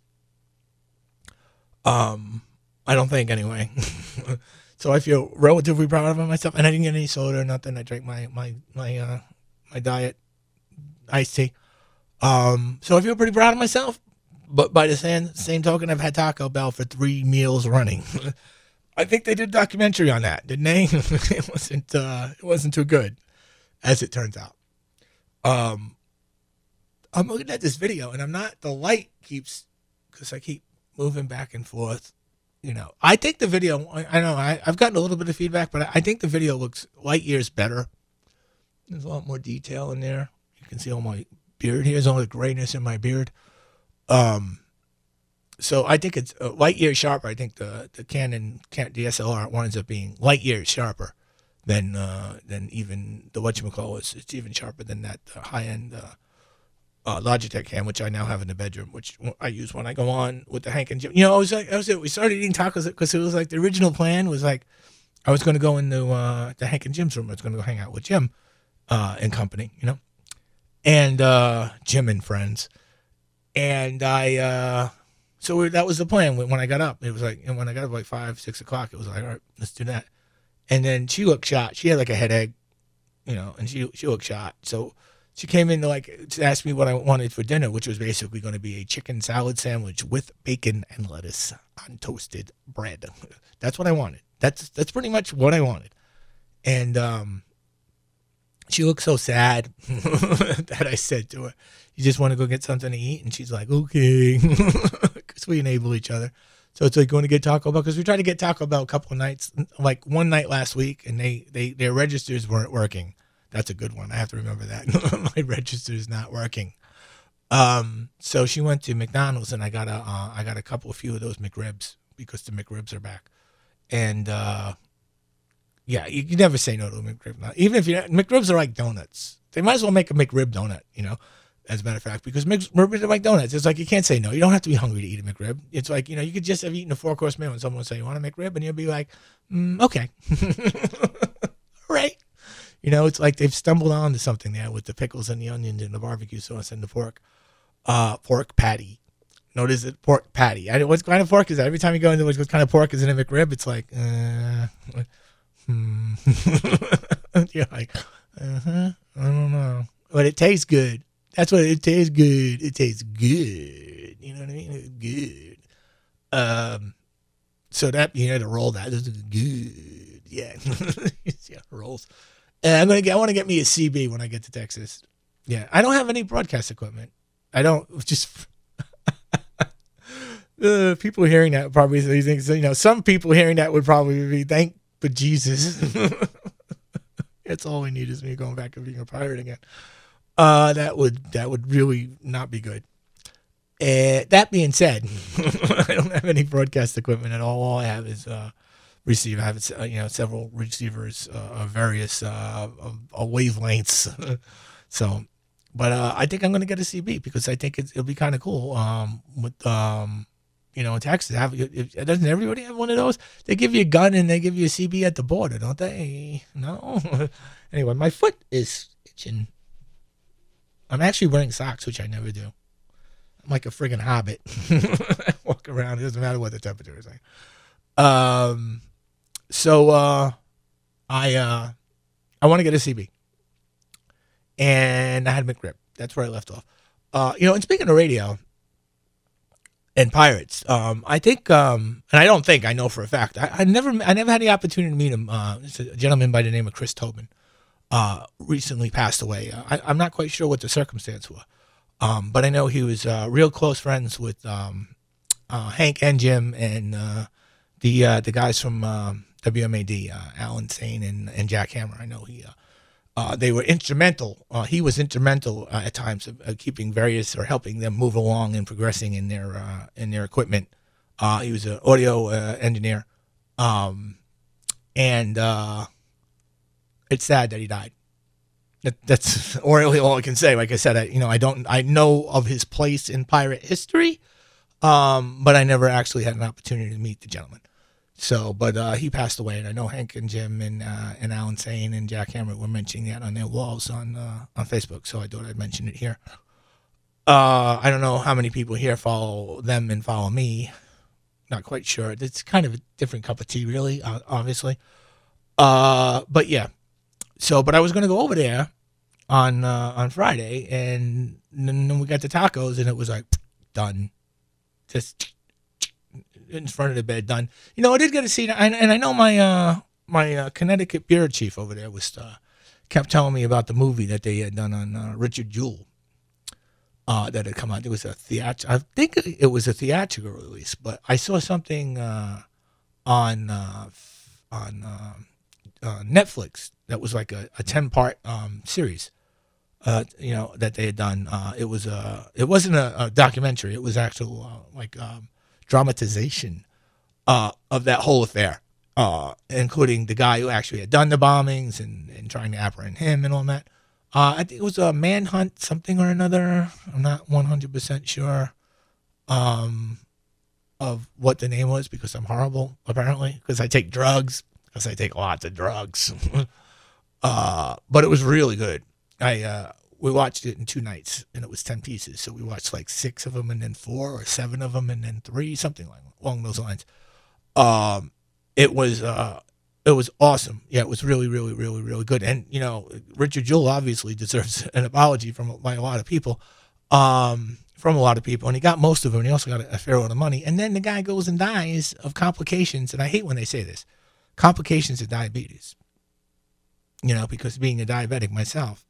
Um, I don't think anyway. So I feel relatively proud of myself, and I didn't get any soda or nothing. I drank my my my uh, my diet iced tea. Um, so I feel pretty proud of myself. But by the same same token, I've had Taco Bell for three meals running. I think they did a documentary on that, didn't they? It wasn't uh, it wasn't too good, as it turns out. Um, I'm looking at this video, and I'm not. The light keeps, because I keep moving back and forth. You know, I think the video, I, I know I, I've gotten a little bit of feedback, but I, I think the video looks light years better. There's a lot more detail in there. You can see all my beard. Here's all the grayness in my beard. Um, so I think it's uh, light years sharper. I think the the Canon Can- D S L R winds up being light years sharper than uh, than even the whatchamacallit is. It's even sharper than that uh, high end uh, uh, Logitech cam, which I now have in the bedroom, which I use when I go on with the Hank and Jim. You know, I was like, I was we started eating tacos because it was like the original plan was like I was going to go into uh, the Hank and Jim's room. I was going to go hang out with Jim uh, and company, you know, and uh, Jim and friends. And I, uh, so we, that was the plan when, when I got up. It was like, and when I got up like five, six o'clock, it was like, all right, let's do that. And then she looked shot. She had like a headache, you know, and she she looked shot. So she came in to like to ask me what I wanted for dinner, which was basically going to be a chicken salad sandwich with bacon and lettuce on toasted bread. That's what I wanted. That's that's pretty much what I wanted. And um, she looked so sad that I said to her, "You just want to go get something to eat?" And she's like, "Okay," because we enable each other. So it's like going to get Taco Bell because we tried to get Taco Bell a couple of nights, like one night last week, and they, they their registers weren't working. That's a good one. I have to remember that. My register's not working. Um, so she went to McDonald's, and I got a uh, I got a couple of few of those McRibs because the McRibs are back. And uh, yeah, you, you never say no to a McRib. Even if you McRibs are like donuts, they might as well make a McRib donut, you know. As a matter of fact, because McRibs are like donuts. It's like you can't say no. You don't have to be hungry to eat a McRib. It's like, you know, you could just have eaten a four-course meal and someone would say, "You want a McRib?" And you'll be like, mm, okay. All right. You know, it's like they've stumbled onto something there with the pickles and the onions and the barbecue sauce and the pork. Uh, pork patty. Notice it, pork patty. I, what kind of pork is that? Every time you go into what kind of pork is in a McRib, it's like, uh, hmm. You're like, uh-huh, I don't know. But it tastes good. That's what it tastes good. It tastes good. You know what I mean? It's good. Um, so that you had to roll that. This is good. Yeah, yeah, rolls. And I'm gonna get. I want to get me a C B when I get to Texas. Yeah, I don't have any broadcast equipment. I don't. Just uh, people hearing that probably think. You know, some people hearing that would probably be thank but Jesus. That's all we need is me going back and being a pirate again. Uh, that would that would really not be good. Uh, that being said, I don't have any broadcast equipment at all. All I have is uh, receiver. I have uh, you know several receivers uh, of various uh, of, of wavelengths. So, but uh, I think I'm going to get a C B because I think it's, it'll be kind of cool. Um, with um, you know, in Texas, have if, doesn't everybody have one of those? They give you a gun and they give you a C B at the border, don't they? No. Anyway, my foot is itching. I'm actually wearing socks, which I never do. I'm like a friggin' hobbit. I walk around. It doesn't matter what the temperature is like. Um, so uh, I uh, I want to get a C B. And I had McRib. That's where I left off. Uh, you know, and speaking of radio and pirates, um, I think, um, and I don't think, I know for a fact, I, I never I never had the opportunity to meet him. Uh, it's a gentleman by the name of Chris Tobin. Uh, recently passed away. Uh, I, I'm not quite sure what the circumstance was, um, but I know he was uh, real close friends with um, uh, Hank and Jim and uh, the uh, the guys from uh, W M A D, uh, Alan Sane and, and Jack Hammer. I know he uh, uh, they were instrumental. Uh, he was instrumental uh, at times of, of keeping various or helping them move along and progressing in their uh, in their equipment. Uh, he was an audio uh, engineer, um, and. Uh, It's sad that he died. That, that's or really all I can say. Like I said, I, you know, I don't, I know of his place in pirate history, um, but I never actually had an opportunity to meet the gentleman. So, but uh, he passed away, and I know Hank and Jim and uh, and Alan Sane and Jack Hammer were mentioning that on their walls on uh, on Facebook. So I thought I'd mention it here. Uh, I don't know how many people here follow them and follow me. Not quite sure. It's kind of a different cup of tea, really. Uh, obviously, uh, but yeah. So, but I was going to go over there on uh, on Friday, and then we got the tacos, and it was like, done. Just in front of the bed, done. You know, I did get to see, and, and I know my uh, my uh, Connecticut bureau chief over there was uh, kept telling me about the movie that they had done on uh, Richard Jewell uh, that had come out. It was a theat- I think it was a theatrical release, but I saw something uh, on uh, on uh, uh, Netflix that was like a, a ten-part um, series uh, you know, that they had done. Uh, it was a, it wasn't a, a documentary. It was actual uh, like um, dramatization uh, of that whole affair, uh, including the guy who actually had done the bombings and, and trying to apprehend him and all that. Uh, I think it was a manhunt, something or another. I'm not one hundred percent sure um, of what the name was because I'm horrible, apparently, because I take drugs, because I take lots of drugs. uh, but it was really good. I uh, we watched it in two nights, and it was ten pieces. So we watched like six of them, and then four, or seven of them, and then three, something like along those lines. Um, it was... Uh, It was awesome. Yeah, it was really, really, really, really good. And, you know, Richard Jewell obviously deserves an apology from by a lot of people, um, from a lot of people. And he got most of them. And he also got a, a fair amount of money. And then the guy goes and dies of complications. And I hate when they say this, complications of diabetes, you know, because being a diabetic myself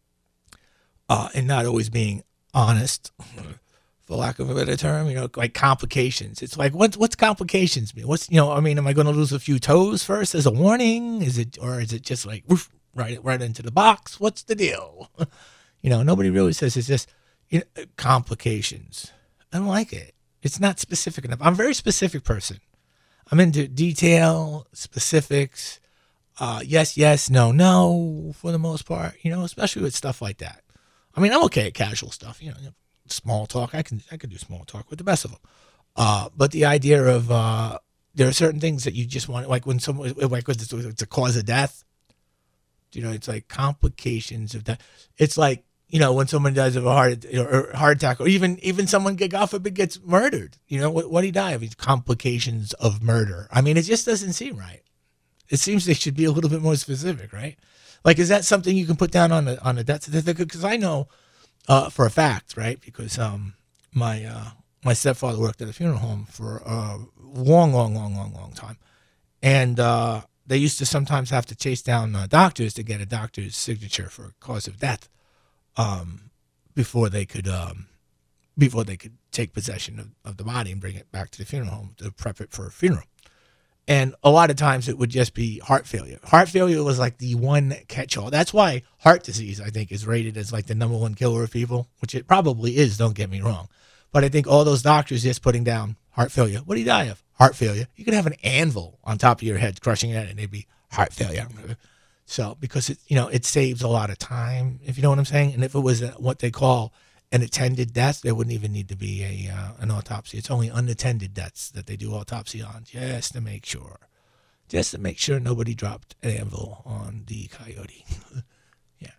uh, and not always being honest, for lack of a better term, you know, like complications. It's like, what's what's complications mean? What's, you know, I mean, am I going to lose a few toes first as a warning? Is it, or is it just like, woof, right, right into the box? What's the deal? You know, nobody really says it's just, you know, complications. I don't like it. It's not specific enough. I'm a very specific person. I'm into detail, specifics, uh, yes, yes, no, no, for the most part, you know, especially with stuff like that. I mean, I'm okay at casual stuff, you know, small talk. I can I can do small talk with the best of them. Uh, but the idea of uh, there are certain things that you just want, like when someone, like it's, it's a cause of death. You know, it's like complications of that. It's like, you know, when someone dies of a heart, you know, or heart attack, or even even someone get God forbid gets murdered. You know, what what did he die of? These complications of murder. I mean, it just doesn't seem right. It seems they should be a little bit more specific, right? Like, is that something you can put down on a on a death certificate? Because I know. Uh, for a fact, right? Because um, my uh, my stepfather worked at a funeral home for a long, long, long, long, long time, and uh, they used to sometimes have to chase down uh, doctors to get a doctor's signature for cause of death um, before they could um, before they could take possession of, of the body and bring it back to the funeral home to prep it for a funeral. And a lot of times it would just be heart failure. Heart failure was like the one catch-all. That's why heart disease, I think, is rated as like the number one killer of people, which it probably is, don't get me wrong. But I think all those doctors just putting down heart failure. What do you die of? Heart failure. You could have an anvil on top of your head crushing it, and it'd be heart failure. So because, it, you know, it saves a lot of time, if you know what I'm saying. And if it was a, what they call an attended death, there wouldn't even need to be a uh, an autopsy. It's only unattended deaths that they do autopsy on, just to make sure, just to make sure nobody dropped an anvil on the coyote. Yeah,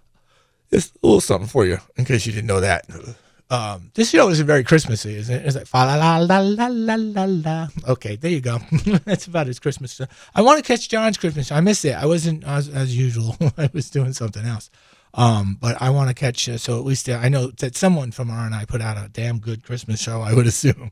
just a little something for you in case you didn't know that. Um, this show isn't very Christmassy, isn't it? It's like fa la la la la la la la. Okay, there you go. That's about his Christmas stuff. I want to catch John's Christmas. I missed it. I wasn't as, as usual. I was doing something else. Um, but I want to catch, uh, so at least uh, I know that someone from R and I put out a damn good Christmas show, I would assume.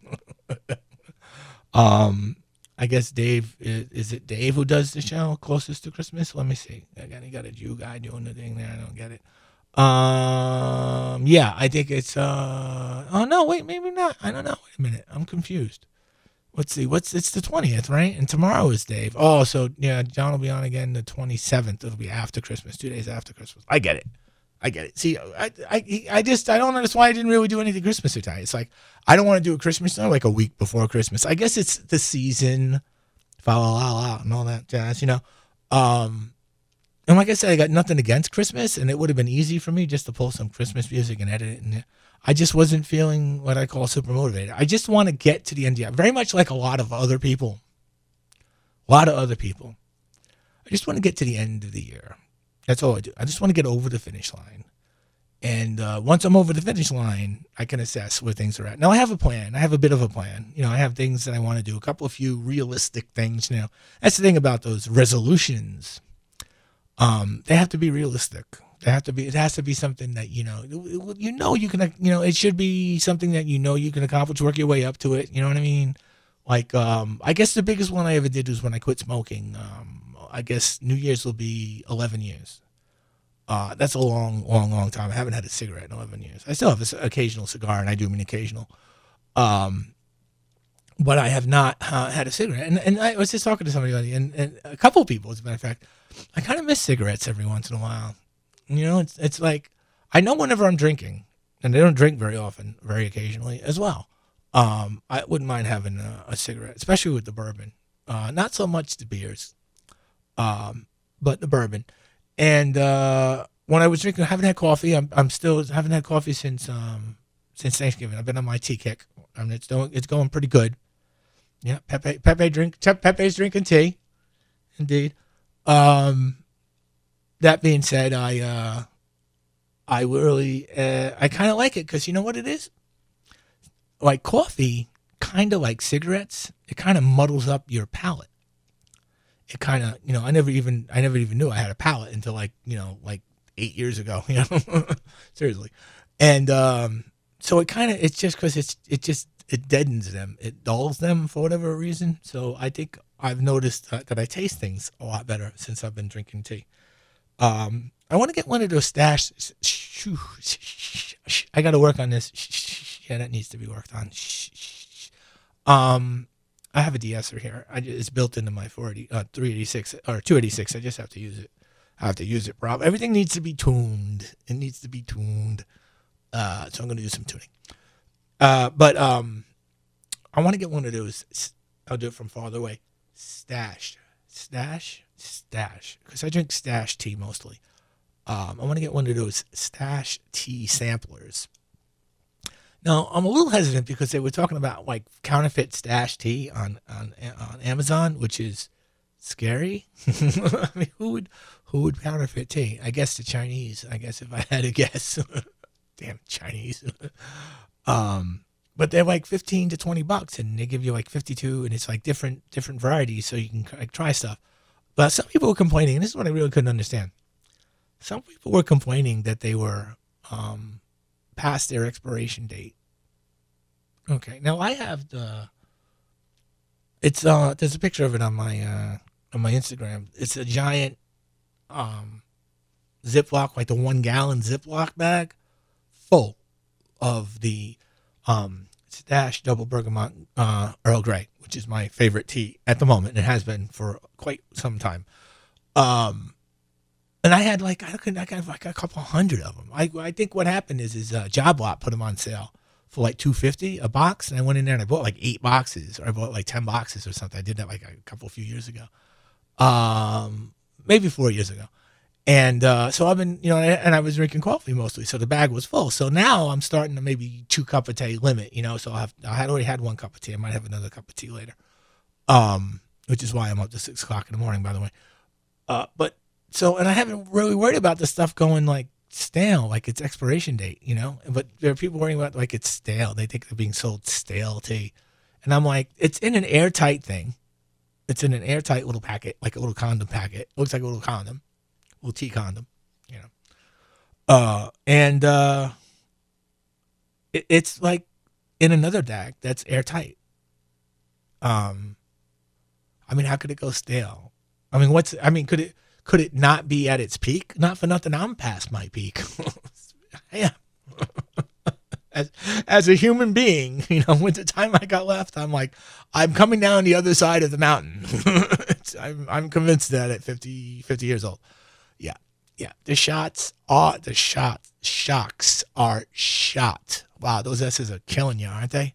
um, I guess Dave, is, is it Dave who does the show closest to Christmas? Let me see. Again, he got a Jew guy doing the thing there. I don't get it. Um, yeah, I think it's, uh, oh no, wait, maybe not. I don't know. Wait a minute. I'm confused. Let's see. What's, it's the twentieth, right? And tomorrow is Dave. Oh, so yeah, John will be on again the twenty-seventh. It'll be after Christmas, two days after Christmas. I get it. I get it. See, I, I, I just, I don't understand why I didn't really do anything Christmas time. It's like, I don't want to do a Christmas show like a week before Christmas. I guess it's the season, fa la la la, and all that jazz, you know? Um, and like I said, I got nothing against Christmas, and it would have been easy for me just to pull some Christmas music and edit it. And I just wasn't feeling what I call super motivated. I just want to get to the end of the year, very much like a lot of other people. A lot of other people. I just want to get to the end of the year. That's all I do. I just want to get over the finish line. And uh, once I'm over the finish line, I can assess where things are at. Now, I have a plan. I have a bit of a plan. You know, I have things that I want to do, a couple of few realistic things. You know, that's the thing about those resolutions. Um, they have to be realistic. They have to be. It has to be something that, you know, you know you can, you know, it should be something that you know you can accomplish, work your way up to it. You know what I mean? Like, um, I guess the biggest one I ever did was when I quit smoking. Um, I guess New Year's will be eleven years. Uh, that's a long, long, long time. I haven't had a cigarette in eleven years. I still have an occasional cigar, and I do mean occasional. Um, but I have not uh, had a cigarette. And, and I was just talking to somebody, and, and a couple of people, as a matter of fact, I kind of miss cigarettes every once in a while. You know, it's it's like, I know whenever I'm drinking, and they don't drink very often, very occasionally as well. Um, I wouldn't mind having a, a cigarette, especially with the bourbon. Uh, not so much the beers, um, but the bourbon. And uh, when I was drinking, I haven't had coffee. I'm, I'm still haven't had coffee since um, since Thanksgiving. I've been on my tea kick. I mean, it's doing, it's going pretty good. Yeah, Pepe Pepe drink Pepe's drinking tea, indeed. Um, that being said, I uh, I really uh, I kind of like it because you know what it is. Like coffee, kind of like cigarettes, it kind of muddles up your palate. It kind of, you know, I never even, I never even knew I had a palate until like, you know, like eight years ago, you know, seriously. And um, so it kind of, it's just because it's, it just, it deadens them, it dulls them for whatever reason. So I think I've noticed that, that I taste things a lot better since I've been drinking tea. Um, I want to get one of those stash. I got to work on this. Yeah, that needs to be worked on. Um, I have a de-esser here. I, it's built into my four eighty, uh, three eighty-six or two eighty-six. I just have to use it. I have to use it, Rob. Everything needs to be tuned. It needs to be tuned. Uh, so I'm going to do some tuning. Uh, but um, I want to get one of those. I'll do it from farther away. Stash, stash, stash. Because I drink stash tea mostly. Um, I want to get one of those stash tea samplers. Now, I'm a little hesitant because they were talking about like counterfeit stash tea on, on, on Amazon, which is scary. I mean, who would, who would counterfeit tea? I guess the Chinese, I guess if I had to guess. Damn Chinese. um, but they're like fifteen to twenty bucks and they give you like fifty-two and it's like different, different varieties. So you can like try stuff. But some people were complaining, and this is what I really couldn't understand. Some people were complaining that they were, um, past their expiration date. Okay, now I have the. It's uh, there's a picture of it on my uh on my Instagram. It's a giant, um, Ziploc, like the one gallon Ziploc bag, full of the, um, Stash Double Bergamot uh Earl Grey, which is my favorite tea at the moment. It has been for quite some time. Um. And I had like I could I got like a couple hundred of them. I I think what happened is is uh, Job Lot put them on sale for like two fifty a box, and I went in there and I bought like eight boxes, or I bought like ten boxes or something. I did that like a couple few years ago, um, maybe four years ago, and uh, so I've been you know and I was drinking coffee mostly, so the bag was full. So now I'm starting to maybe two cup of tea limit, you know. So I have I had already had one cup of tea. I might have another cup of tea later, um, which is why I'm up to six o'clock in the morning, by the way, uh, but. So, and I haven't really worried about the stuff going like stale, like its expiration date, you know, but there are people worrying about like it's stale. They think they're being sold stale tea. And I'm like, it's in an airtight thing. It's in an airtight little packet, like a little condom packet. It looks like a little condom, a little tea condom, you know. Uh, and uh, it, it's like in another bag that's airtight. Um, I mean, how could it go stale? I mean, what's, I mean, could it, Could it not be at its peak? Not for nothing, I'm past my peak. Yeah. as, as a human being, you know, with the time I got left, I'm like, I'm coming down the other side of the mountain. it's, I'm, I'm convinced that at fifty, fifty years old. Yeah. Yeah. The shots are, the shots, shocks are shot. Wow. Those S's are killing you, aren't they?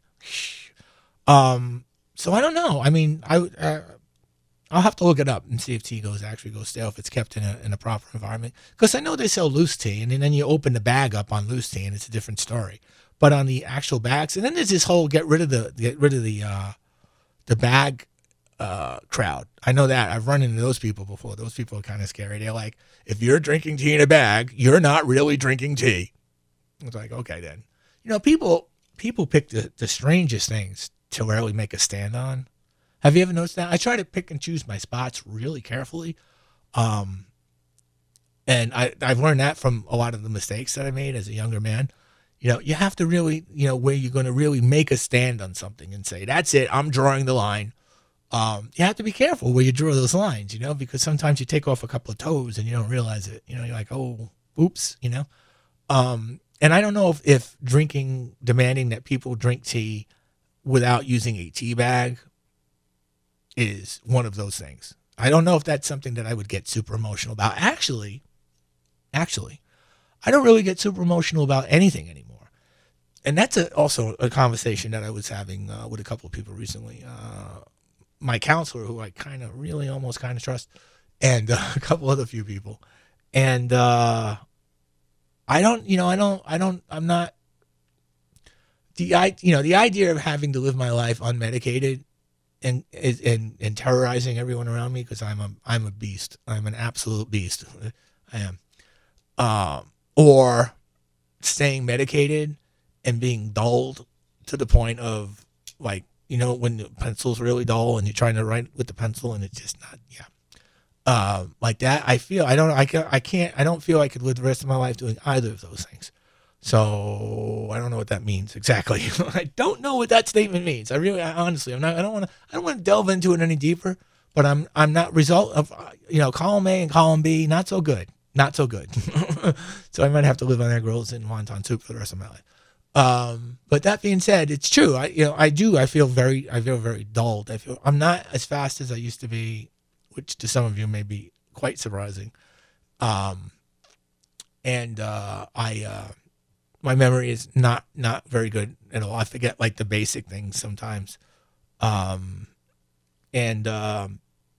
Um, so I don't know. I mean, I, uh, I'll have to look it up and see if tea goes actually goes stale if it's kept in a in a proper environment. Because I know they sell loose tea, and then you open the bag up on loose tea, and it's a different story. But on the actual bags, and then there's this whole get rid of the get rid of the uh, the bag uh, crowd. I know that I've run into those people before. Those people are kind of scary. They're like, if you're drinking tea in a bag, you're not really drinking tea. It's like, okay, then you know people people pick the, the strangest things to really make a stand on. Have you ever noticed that? I try to pick and choose my spots really carefully. Um, and I, I've learned that from a lot of the mistakes that I made as a younger man. You know, you have to really, you know, where you're going to really make a stand on something and say, that's it, I'm drawing the line. Um, you have to be careful where you draw those lines, you know, because sometimes you take off a couple of toes and you don't realize it. You know, you're like, oh, oops, you know. Um, and I don't know if, if drinking, demanding that people drink tea without using a tea bag is one of those things. I don't know if that's something that I would get super emotional about. Actually, actually, I don't really get super emotional about anything anymore. And that's a, also a conversation that I was having uh, with a couple of people recently. Uh, my counselor, who I kind of really almost kind of trust, and uh, a couple other few people. And uh, I don't, you know, I don't, I don't, I'm not, the, I, you know, the idea of having to live my life unmedicated and, and, and terrorizing everyone around me, because I'm a, I'm a beast. I'm an absolute beast. I am. Um, or staying medicated and being dulled to the point of, like, you know, when the pencil's really dull and you're trying to write with the pencil and it's just not, yeah. Um, like that, I feel, I don't, I can't, I can't, I don't feel I could live the rest of my life doing either of those things. So I don't know what that means exactly. I don't know what that statement means. I really, I, honestly, I'm not, I don't want to, I don't want to delve into it any deeper, but I'm, I'm not result of, you know, column A and column B, not so good, not so good. So I might have to live on egg rolls and wonton soup for the rest of my life. Um, but that being said, it's true. I, you know, I do, I feel very, I feel very dulled. I feel, I'm not as fast as I used to be, which to some of you may be quite surprising. Um, and, uh, I, uh, my memory is not, not very good at all. I forget like the basic things sometimes. Um, and, um,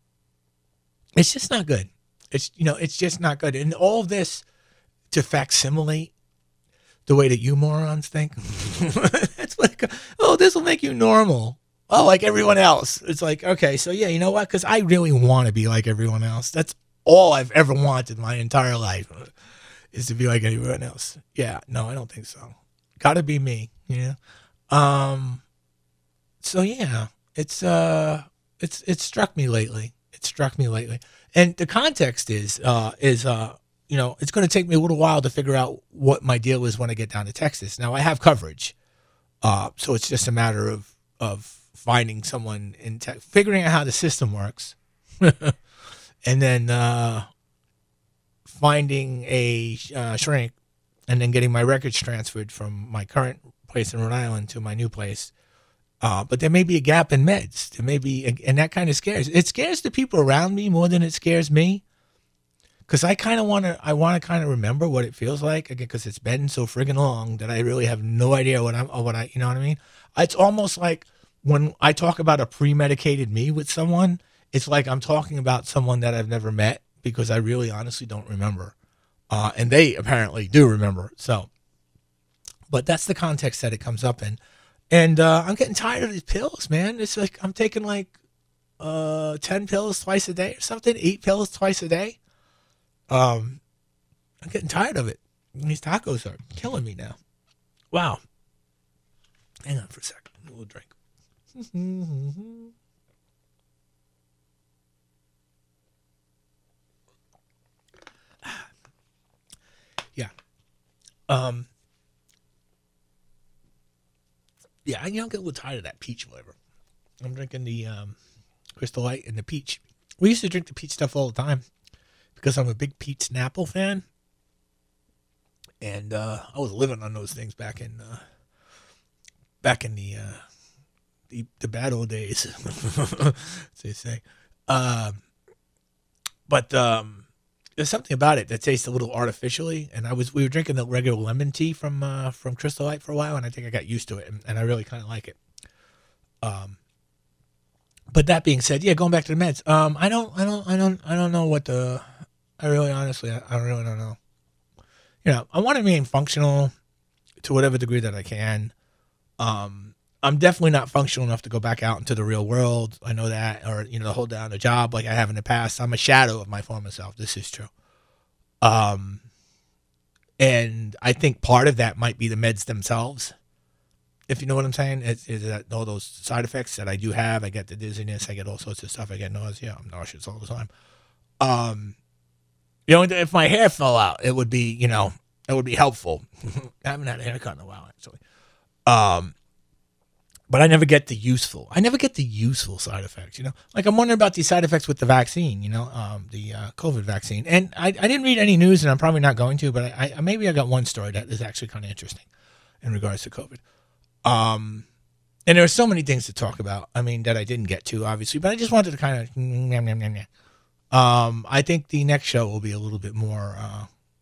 it's just not good. It's, you know, it's just not good. And all of this to facsimilate the way that you morons think. It's like, oh, this will make you normal. Oh, like everyone else. It's like, okay, so yeah, you know what? Because I really want to be like everyone else. That's all I've ever wanted my entire life, is to be like everyone else. Yeah, no, I don't think so. Got to be me, yeah. Um. So yeah, it's uh, it's it's struck me lately. It struck me lately, and the context is uh is uh. You know, it's going to take me a little while to figure out what my deal is when I get down to Texas. Now, I have coverage, uh, so it's just a matter of of finding someone in te- figuring out how the system works, and then uh, finding a uh, shrink, and then getting my records transferred from my current place in Rhode Island to my new place. Uh, but there may be a gap in meds. There may be, a, and that kind of scares. It scares the people around me more than it scares me. Because I kind of want to, I want to kind of remember what it feels like, again, because it's been so friggin' long that I really have no idea what I'm, or what I, you know what I mean? It's almost like when I talk about a pre-medicated me with someone, it's like I'm talking about someone that I've never met, because I really honestly don't remember. Uh, and they apparently do remember. So, but that's the context that it comes up in. And uh, I'm getting tired of these pills, man. It's like I'm taking like uh, ten pills twice a day or something, eight pills twice a day. Um, I'm getting tired of it. These tacos are killing me now. Wow. Hang on for a second. A little drink. Yeah. Um. Yeah, I you know, get a little tired of that peach flavor. I'm drinking the um, Crystal Light and the peach. We used to drink the peach stuff all the time, because I'm a big Pete Snapple fan, and uh, I was living on those things back in uh, back in the uh, the, the bad old days, as they say. Um, but um, there's something about it that tastes a little artificially, and I was we were drinking the regular lemon tea from uh, from Crystal Light for a while, and I think I got used to it, and, and I really kind of like it. Um. But that being said, yeah, going back to the meds, um, I don't, I don't, I don't, I don't know what the. I really, honestly, I, I really don't know. You know, I want to remain functional to whatever degree that I can. Um, I'm definitely not functional enough to go back out into the real world. I know that, or, you know, to hold down a job like I have in the past. I'm a shadow of my former self. This is true. Um, and I think part of that might be the meds themselves. If you know what I'm saying, it's, it's that all those side effects that I do have. I get the dizziness. I get all sorts of stuff. I get nausea. I'm nauseous all the time. Um, you know, if my hair fell out, it would be, you know, it would be helpful. I haven't had a haircut in a while, actually. Um, but I never get the useful. I never get the useful side effects, you know. Like I'm wondering about these side effects with the vaccine, you know, um, the uh, COVID vaccine. And I, I didn't read any news, and I'm probably not going to, but I, I maybe I got one story that is actually kind of interesting in regards to COVID. Um, and there are so many things to talk about. I mean, that I didn't get to, obviously, but I just wanted to kind of, um, I think the next show will be a little bit more, uh,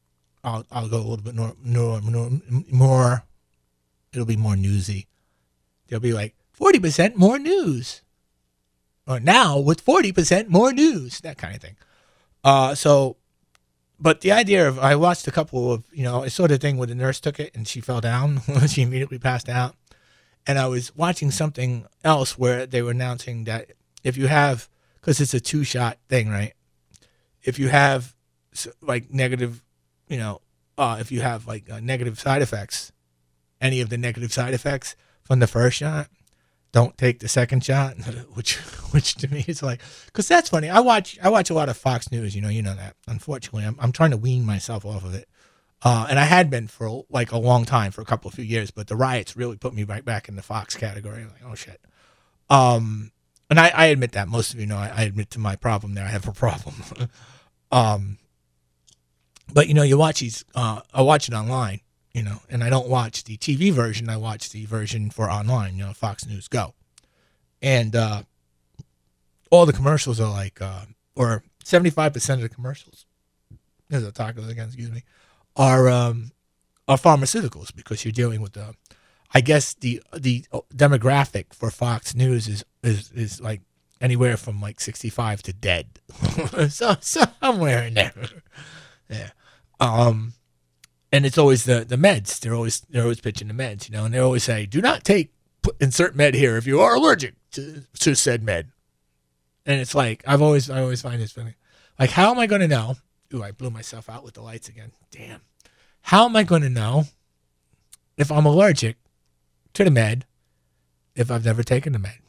I'll I'll go a little bit more more more. more it'll be more newsy. They'll be like forty percent more news, or now with forty percent more news, that kind of thing. Uh, so, but the idea of I watched a couple of you know I saw the thing where the nurse took it and she fell down, she immediately passed out, and I was watching something else where they were announcing that if you have, because it's a two shot thing, right? If you have like negative, you know, uh, if you have like uh, negative side effects, any of the negative side effects from the first shot, don't take the second shot. Which, which to me is like, because that's funny. I watch, I watch a lot of Fox News. You know, you know that. Unfortunately, I'm, I'm trying to wean myself off of it, uh, and I had been for like a long time, for a couple of few years. But the riots really put me right back in the Fox category. I'm like, oh shit. Um, and I, I admit that. Most of you know, I, I admit to my problem there. I have a problem. um, but you know, you watch these. Uh, I watch it online. You know, and I don't watch the T V version. I watch the version for online, you know, Fox News Go. And uh, all the commercials are like, uh, or seventy-five percent of the commercials, there's a tacos again, excuse me, are um, are pharmaceuticals, because you're dealing with the, I guess the the demographic for Fox News is is, is like anywhere from like sixty-five to dead. so somewhere in there. Yeah. Um. And it's always the, the meds. They're always they're always pitching the meds, you know, and they always say, do not take put, insert med here if you are allergic to, to said med. And it's like I've always I always find this funny. Like, how am I going to know? Ooh, I blew myself out with the lights again. Damn. How am I going to know if I'm allergic to the med if I've never taken the med?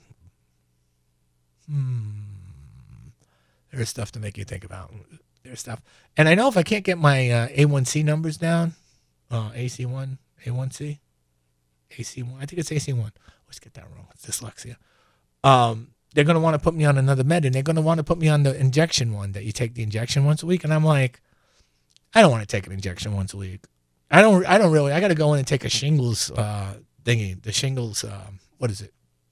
Hmm. There's stuff to make you think about. Their stuff. And I know if I can't get my uh, A one C numbers down, uh, A C one, A one C, A C one, I think it's A C one. I always get that wrong. It's dyslexia. Um, they're going to want to put me on another med, and they're going to want to put me on the injection one that you take the injection once a week. And I'm like, I don't want to take an injection once a week. I don't, I don't really, I got to go in and take a shingles uh, thingy, the shingles, um, what is it?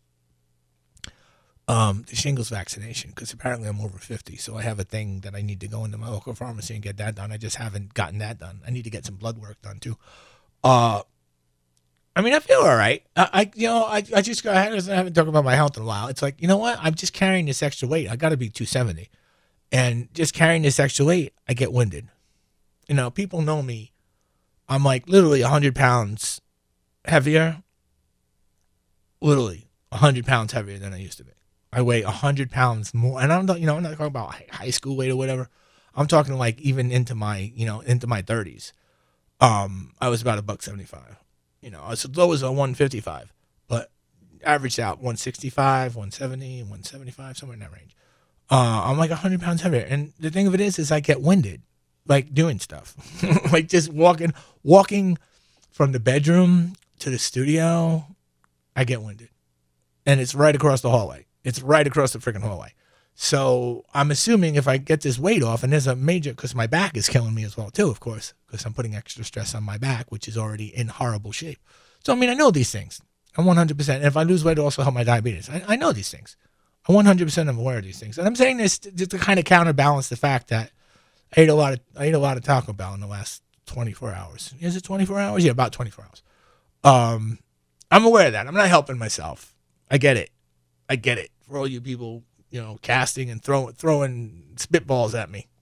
Um, the shingles vaccination, because apparently I'm over fifty, so I have a thing that I need to go into my local pharmacy and get that done. I just haven't gotten that done. I need to get some blood work done too. Uh, I mean, I feel all right. I, I you know, I, I just I haven't talked about my health in a while. It's like, you know what? I'm just carrying this extra weight. I got to be two seventy, and just carrying this extra weight, I get winded. You know, people know me. I'm like literally one hundred pounds heavier. Literally one hundred pounds heavier than I used to be. I weigh one hundred pounds more. And I'm not, you know, I'm not talking about high school weight or whatever. I'm talking like even into my, you know, into my thirties. Um, I was about a buck seventy-five. You know, I was as low as a one fifty-five, but averaged out one sixty-five, one seventy, one seventy-five, somewhere in that range. Uh, I'm like one hundred pounds heavier. And the thing of it is, is I get winded, like doing stuff. Like just walking, walking from the bedroom to the studio, I get winded. And it's right across the hallway. It's right across the freaking hallway. So I'm assuming if I get this weight off, and there's a major, because my back is killing me as well too, of course, because I'm putting extra stress on my back, which is already in horrible shape. So, I mean, I know these things. I'm one hundred percent. And if I lose weight, it'll also help my diabetes. I, I know these things. I'm one hundred percent aware of these things. And I'm saying this to, to kind of counterbalance the fact that I ate a lot of I ate a lot of Taco Bell in the last twenty-four hours. Is it twenty-four hours? Yeah, about twenty-four hours. Um, I'm aware of that. I'm not helping myself. I get it. I get it. For all you people, you know, casting and throwing throwing spitballs at me.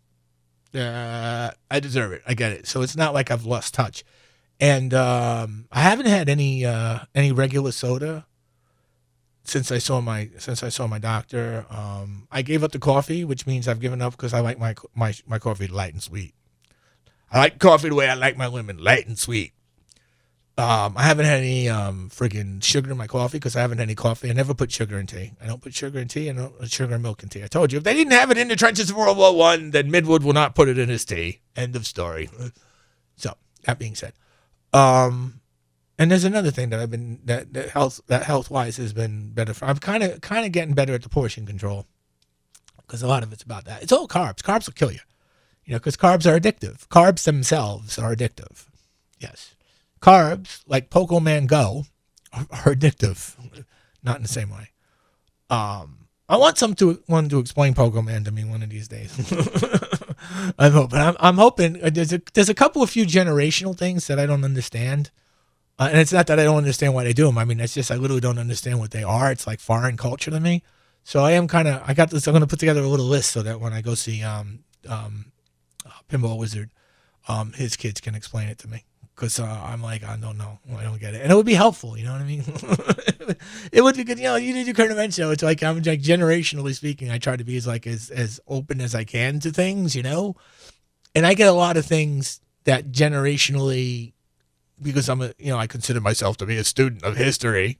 Uh, I deserve it. I get it. So it's not like I've lost touch. And um, I haven't had any uh, any regular soda since I saw my since I saw my doctor. Um, I gave up the coffee, which means I've given up because I like my my my coffee light and sweet. I like coffee the way I like my women, light and sweet. Um, I haven't had any um, friggin' sugar in my coffee because I haven't had any coffee. I never put sugar in tea. I don't put sugar in tea. I don't put sugar and milk in tea. I told you, if they didn't have it in the trenches of World War One, then Midwood will not put it in his tea. End of story. So, that being said. Um, and there's another thing that I've been, that, that health, that health-wise has been better for. I'm kind of kind of getting better at the portion control because a lot of it's about that. It's all carbs. Carbs will kill you. You know, because carbs are addictive. Carbs themselves are addictive. Yes. Carbs, like Pokemon Go, are, are addictive. Not in the same way. Um, I want some to one to explain Pokemon to me one of these days. I'm hoping. I'm, I'm hoping. Uh, there's a there's a couple of few generational things that I don't understand, uh, and it's not that I don't understand why they do them. I mean, it's just I literally don't understand what they are. It's like foreign culture to me. So I am kind of. I got this. I'm going to put together a little list so that when I go see um um, Pinball Wizard, um, his kids can explain it to me. Because uh, I'm like, I don't know. I don't get it. And it would be helpful, you know what I mean? It would be good. You know, you do your current event show. It's like, I'm like, generationally speaking, I try to be as like as, as open as I can to things, you know? And I get a lot of things that generationally, because I'm a, you know, I consider myself to be a student of history,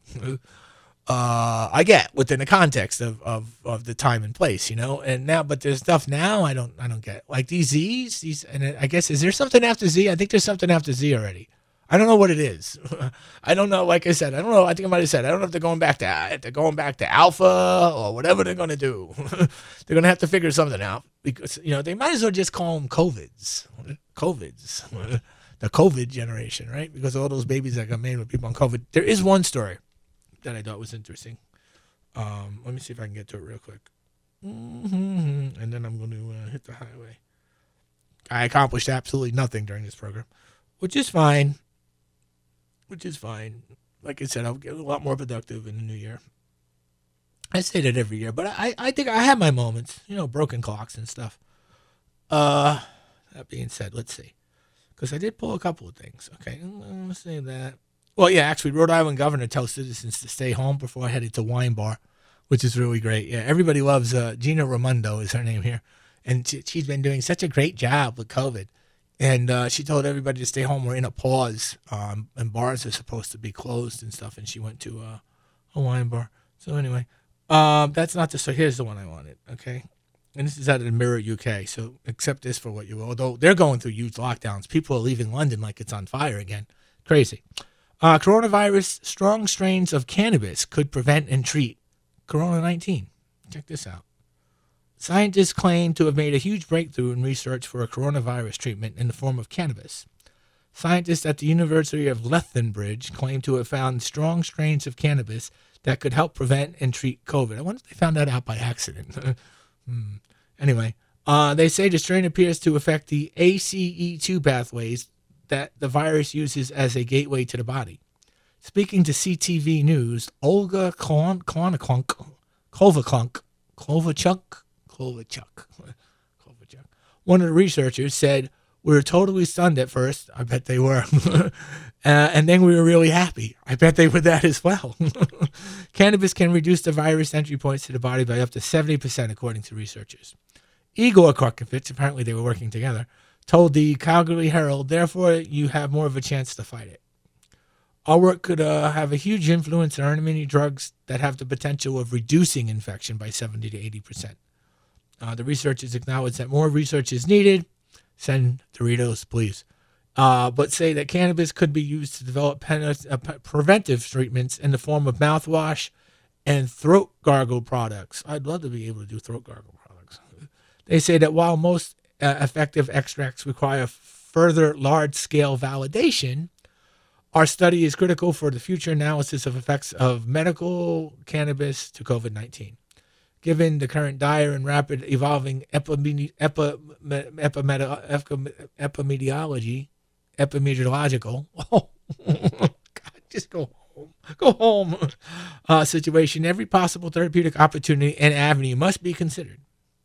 uh, I get within the context of, of, of the time and place, you know? And now, but there's stuff now I don't, I don't get. Like these Z's, these, and I guess, is there something after Z? I think there's something after Z already. I don't know what it is. I don't know. Like I said, I don't know. I think I might have said, I don't know if they're going back to, if they're going back to alpha or whatever they're going to do. They're going to have to figure something out because, you know, they might as well just call them COVIDs, COVIDs, the COVID generation, right? Because all those babies that got made with people on COVID. There is one story that I thought was interesting. Um, let me see if I can get to it real quick. Mm-hmm. And then I'm going to uh, hit the highway. I accomplished absolutely nothing during this program, which is fine. Which is fine. Like I said, I'll get a lot more productive in the new year. I say that every year, but I, I think I have my moments, you know, broken clocks and stuff. Uh, that being said, let's see. Because I did pull a couple of things. Okay, let's say that. Well, yeah, actually, Rhode Island governor tells citizens to stay home before headed to wine bar, which is really great. Yeah, everybody loves uh, Gina Raimondo is her name here. And she, she's been doing such a great job with COVID. And uh, she told everybody to stay home. We're in a pause, um, and bars are supposed to be closed and stuff. And she went to uh, a wine bar. So anyway, um, that's not the so here's the one I wanted, okay? And this is out of the Mirror U K, so accept this for what you will. Although they're going through huge lockdowns. People are leaving London like it's on fire again. Crazy. Uh, coronavirus, strong strains of cannabis could prevent and treat corona nineteen. Check this out. Scientists claim to have made a huge breakthrough in research for a coronavirus treatment in the form of cannabis. Scientists at the University of Lethbridge claim to have found strong strains of cannabis that could help prevent and treat COVID. I wonder if they found that out by accident. hmm. Anyway, uh, they say the strain appears to affect the A C E two pathways that the virus uses as a gateway to the body. Speaking to C T V News, Olga Klovaklunk, Klovaklunk, Klovaklunk, Klovaklunk, Klovaklunk, one of the researchers said, "We were totally stunned at first. I bet they were. uh, and then we were really happy. I bet they were that as well." Cannabis can reduce the virus entry points to the body by up to seventy percent, according to researchers. Igor Krukovich, apparently they were working together, told the Calgary Herald, "Therefore, you have more of a chance to fight it. Our work could uh, have a huge influence on our many drugs that have the potential of reducing infection by seventy to eighty percent. Uh, the researchers acknowledge that more research is needed. Send Doritos, please. Uh, but say that cannabis could be used to develop pen- uh, preventive treatments in the form of mouthwash and throat gargle products." I'd love to be able to do throat gargle products. They say that while most uh, effective extracts require further large-scale validation, our study is critical for the future analysis of effects of medical cannabis to COVID nineteen. Given the current dire and rapid evolving epidemi- epi- epimedi- epi- epidemiology, epidemiological, oh, God, just go home, go home, uh, situation, every possible therapeutic opportunity and avenue must be considered.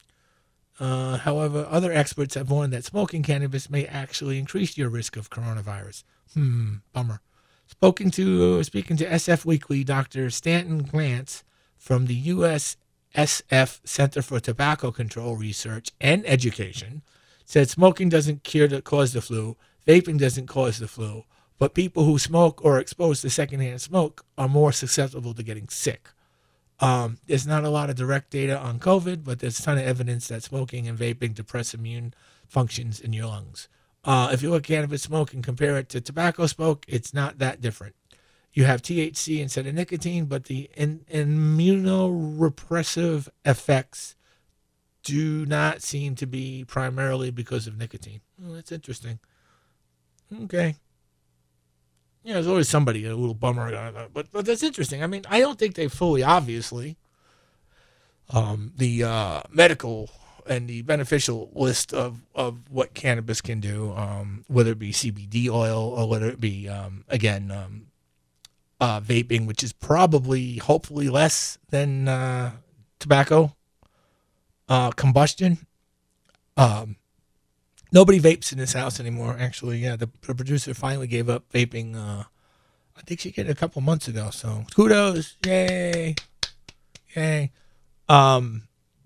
Uh, however, other experts have warned that smoking cannabis may actually increase your risk of coronavirus. Hmm, bummer. Speaking to, speaking to S F Weekly, Doctor Stanton Glantz from the U S S F Center for Tobacco Control Research and Education said smoking doesn't cure the, cause the flu, vaping doesn't cause the flu, but people who smoke or are exposed to secondhand smoke are more susceptible to getting sick. Um, there's not a lot of direct data on COVID, but there's a ton of evidence that smoking and vaping depress immune functions in your lungs. Uh, if you look at cannabis smoke and compare it to tobacco smoke, it's not that different. You have T H C instead of nicotine, but the in, immunorepressive effects do not seem to be primarily because of nicotine. Well, that's interesting. Okay. Yeah, there's always somebody, a little bummer, but but that's interesting. I mean, I don't think they fully, obviously, um, the uh, medical and the beneficial list of, of what cannabis can do, um, whether it be C B D oil or whether it be, um, again, um, uh, vaping, which is probably, hopefully less than uh, tobacco uh, combustion. Um, nobody vapes in this house anymore, actually. Yeah, the, the producer finally gave up vaping. Uh, I think she did it a couple months ago, so kudos. Yay. Yay. Um,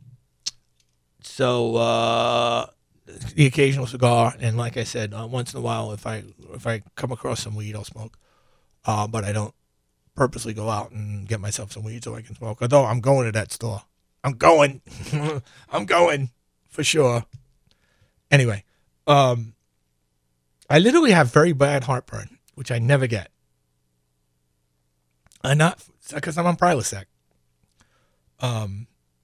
so, uh, the occasional cigar, and like I said, uh, once in a while, if I if I come across some weed, I'll smoke. Uh, but I don't purposely go out and get myself some weed so I can smoke. Although I'm going to that store, I'm going, I'm going for sure. Anyway, um, I literally have very bad heartburn, which I never get. I'm not because I'm on Prilosec. Um.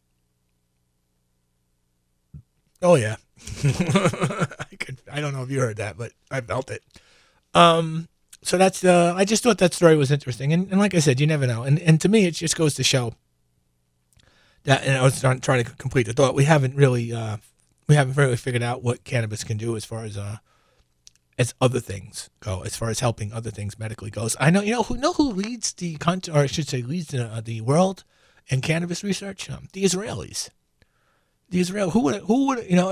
Oh yeah. I could. I don't know if you heard that, but I felt it. Um. So that's. Uh. I just thought that story was interesting, and, and like I said, you never know. And and to me, it just goes to show that. And I was trying, trying to complete the thought. We haven't really. Uh. We haven't really figured out what cannabis can do as far as uh. as other things go, as far as helping other things medically goes. I know. You know who know who leads the country, or I should say, leads the uh, the world in cannabis research? Um, the Israelis. The Israel, who would, who would, you know,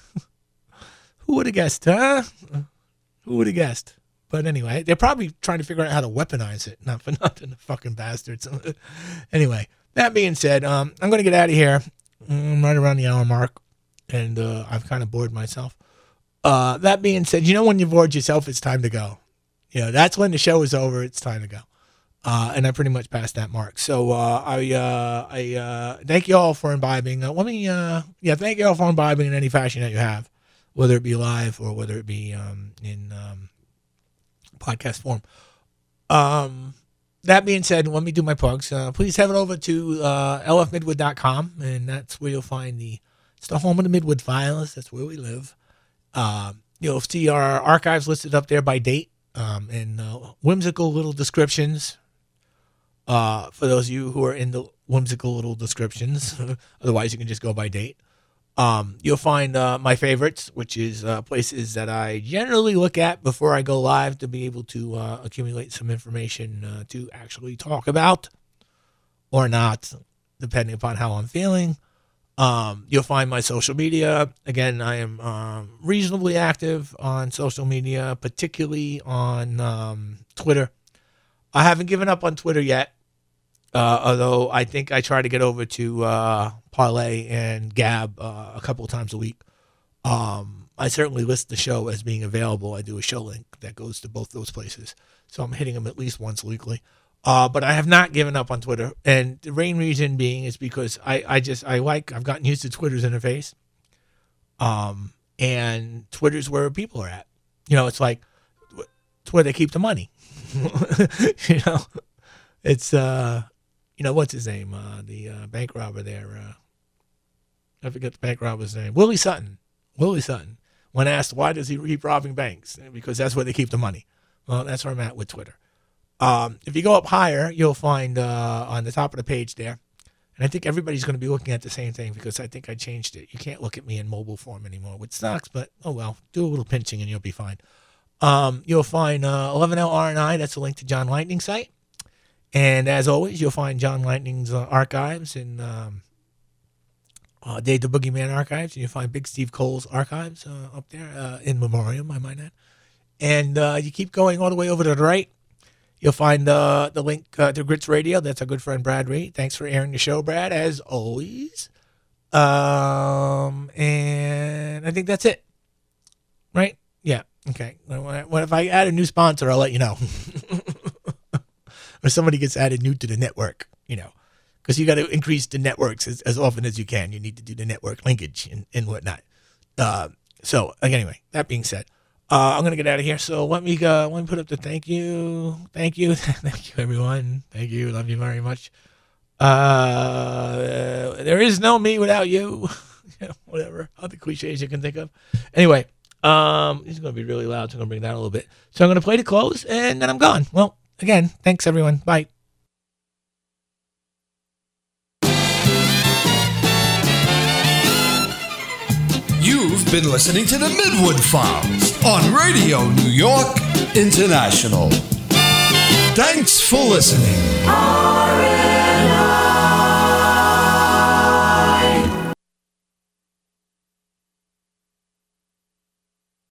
who would have guessed, huh? Who would have guessed? But anyway, they're probably trying to figure out how to weaponize it. Not for nothing, the fucking bastards. Anyway, that being said, um, I'm going to get out of here. I'm right around the hour mark, and uh, I've kind of bored myself. Uh, that being said, you know when you've bored yourself, it's time to go. You know, that's when the show is over. It's time to go. Uh, and I pretty much passed that mark. So uh, I uh, I uh, thank you all for imbibing. Uh, let me, uh, yeah, thank you all for imbibing in any fashion that you have, whether it be live or whether it be um, in um, podcast form. Um, that being said, let me do my plugs. Uh, please head over to uh, L F midwood dot com, and that's where you'll find the, it's the home of the Midwood Files. That's where we live. Uh, you'll see our archives listed up there by date um, and uh, whimsical little descriptions. Uh, for those of you who are in the whimsical little descriptions, otherwise you can just go by date. Um, you'll find uh, my favorites, which is uh, places that I generally look at before I go live to be able to uh, accumulate some information uh, to actually talk about or not, depending upon how I'm feeling. Um, you'll find my social media. Again, I am um, reasonably active on social media, particularly on um, Twitter. I haven't given up on Twitter yet, uh, although I think I try to get over to uh, Parlay and Gab uh, a couple of times a week. Um, I certainly list the show as being available. I do a show link that goes to both those places, so I'm hitting them at least once weekly. Uh, but I have not given up on Twitter, and the main reason being is because I, I just I like I've gotten used to Twitter's interface, um, and Twitter's where people are at. You know, it's like it's where they keep the money. You know, it's uh, you know what's his name? Uh, the uh, bank robber there. Uh, I forget the bank robber's name. Willie Sutton. Willie Sutton. When asked why does he keep robbing banks, because that's where they keep the money. Well, that's where I'm at with Twitter. Um, if you go up higher, you'll find uh, on the top of the page there, and I think everybody's going to be looking at the same thing because I think I changed it. You can't look at me in mobile form anymore, which sucks, but oh well. Do a little pinching and you'll be fine. Um, you'll find uh, eleven L R and I, that's a link to John Lightning's site. And as always, you'll find John Lightning's uh, archives and um, uh, Dave the Boogeyman archives. And you'll find Big Steve Cole's archives uh, up there uh, in memoriam, I might add. And uh, you keep going all the way over to the right. You'll find uh, the link uh, to Grits Radio. That's our good friend Brad Reed. Thanks for airing the show, Brad, as always. Um, and I think that's it. Right? Yeah. Okay. What if I add a new sponsor? I'll let you know. Or somebody gets added new to the network, you know, because you got to increase the networks as, as often as you can. You need to do the network linkage and, and whatnot. Uh, so anyway, that being said, uh, I'm going to get out of here. So let me uh, let me put up the thank you. Thank you. Thank you, everyone. Thank you. Love you very much. Uh, there is no me without you. You know, whatever. Other cliches you can think of. Anyway. Um, this is going to be really loud, so I'm going to bring it down a little bit. So I'm going to play the close, and then I'm gone. Well, again, thanks, everyone. Bye. You've been listening to the Midwood Files on Radio New York International. Thanks for listening.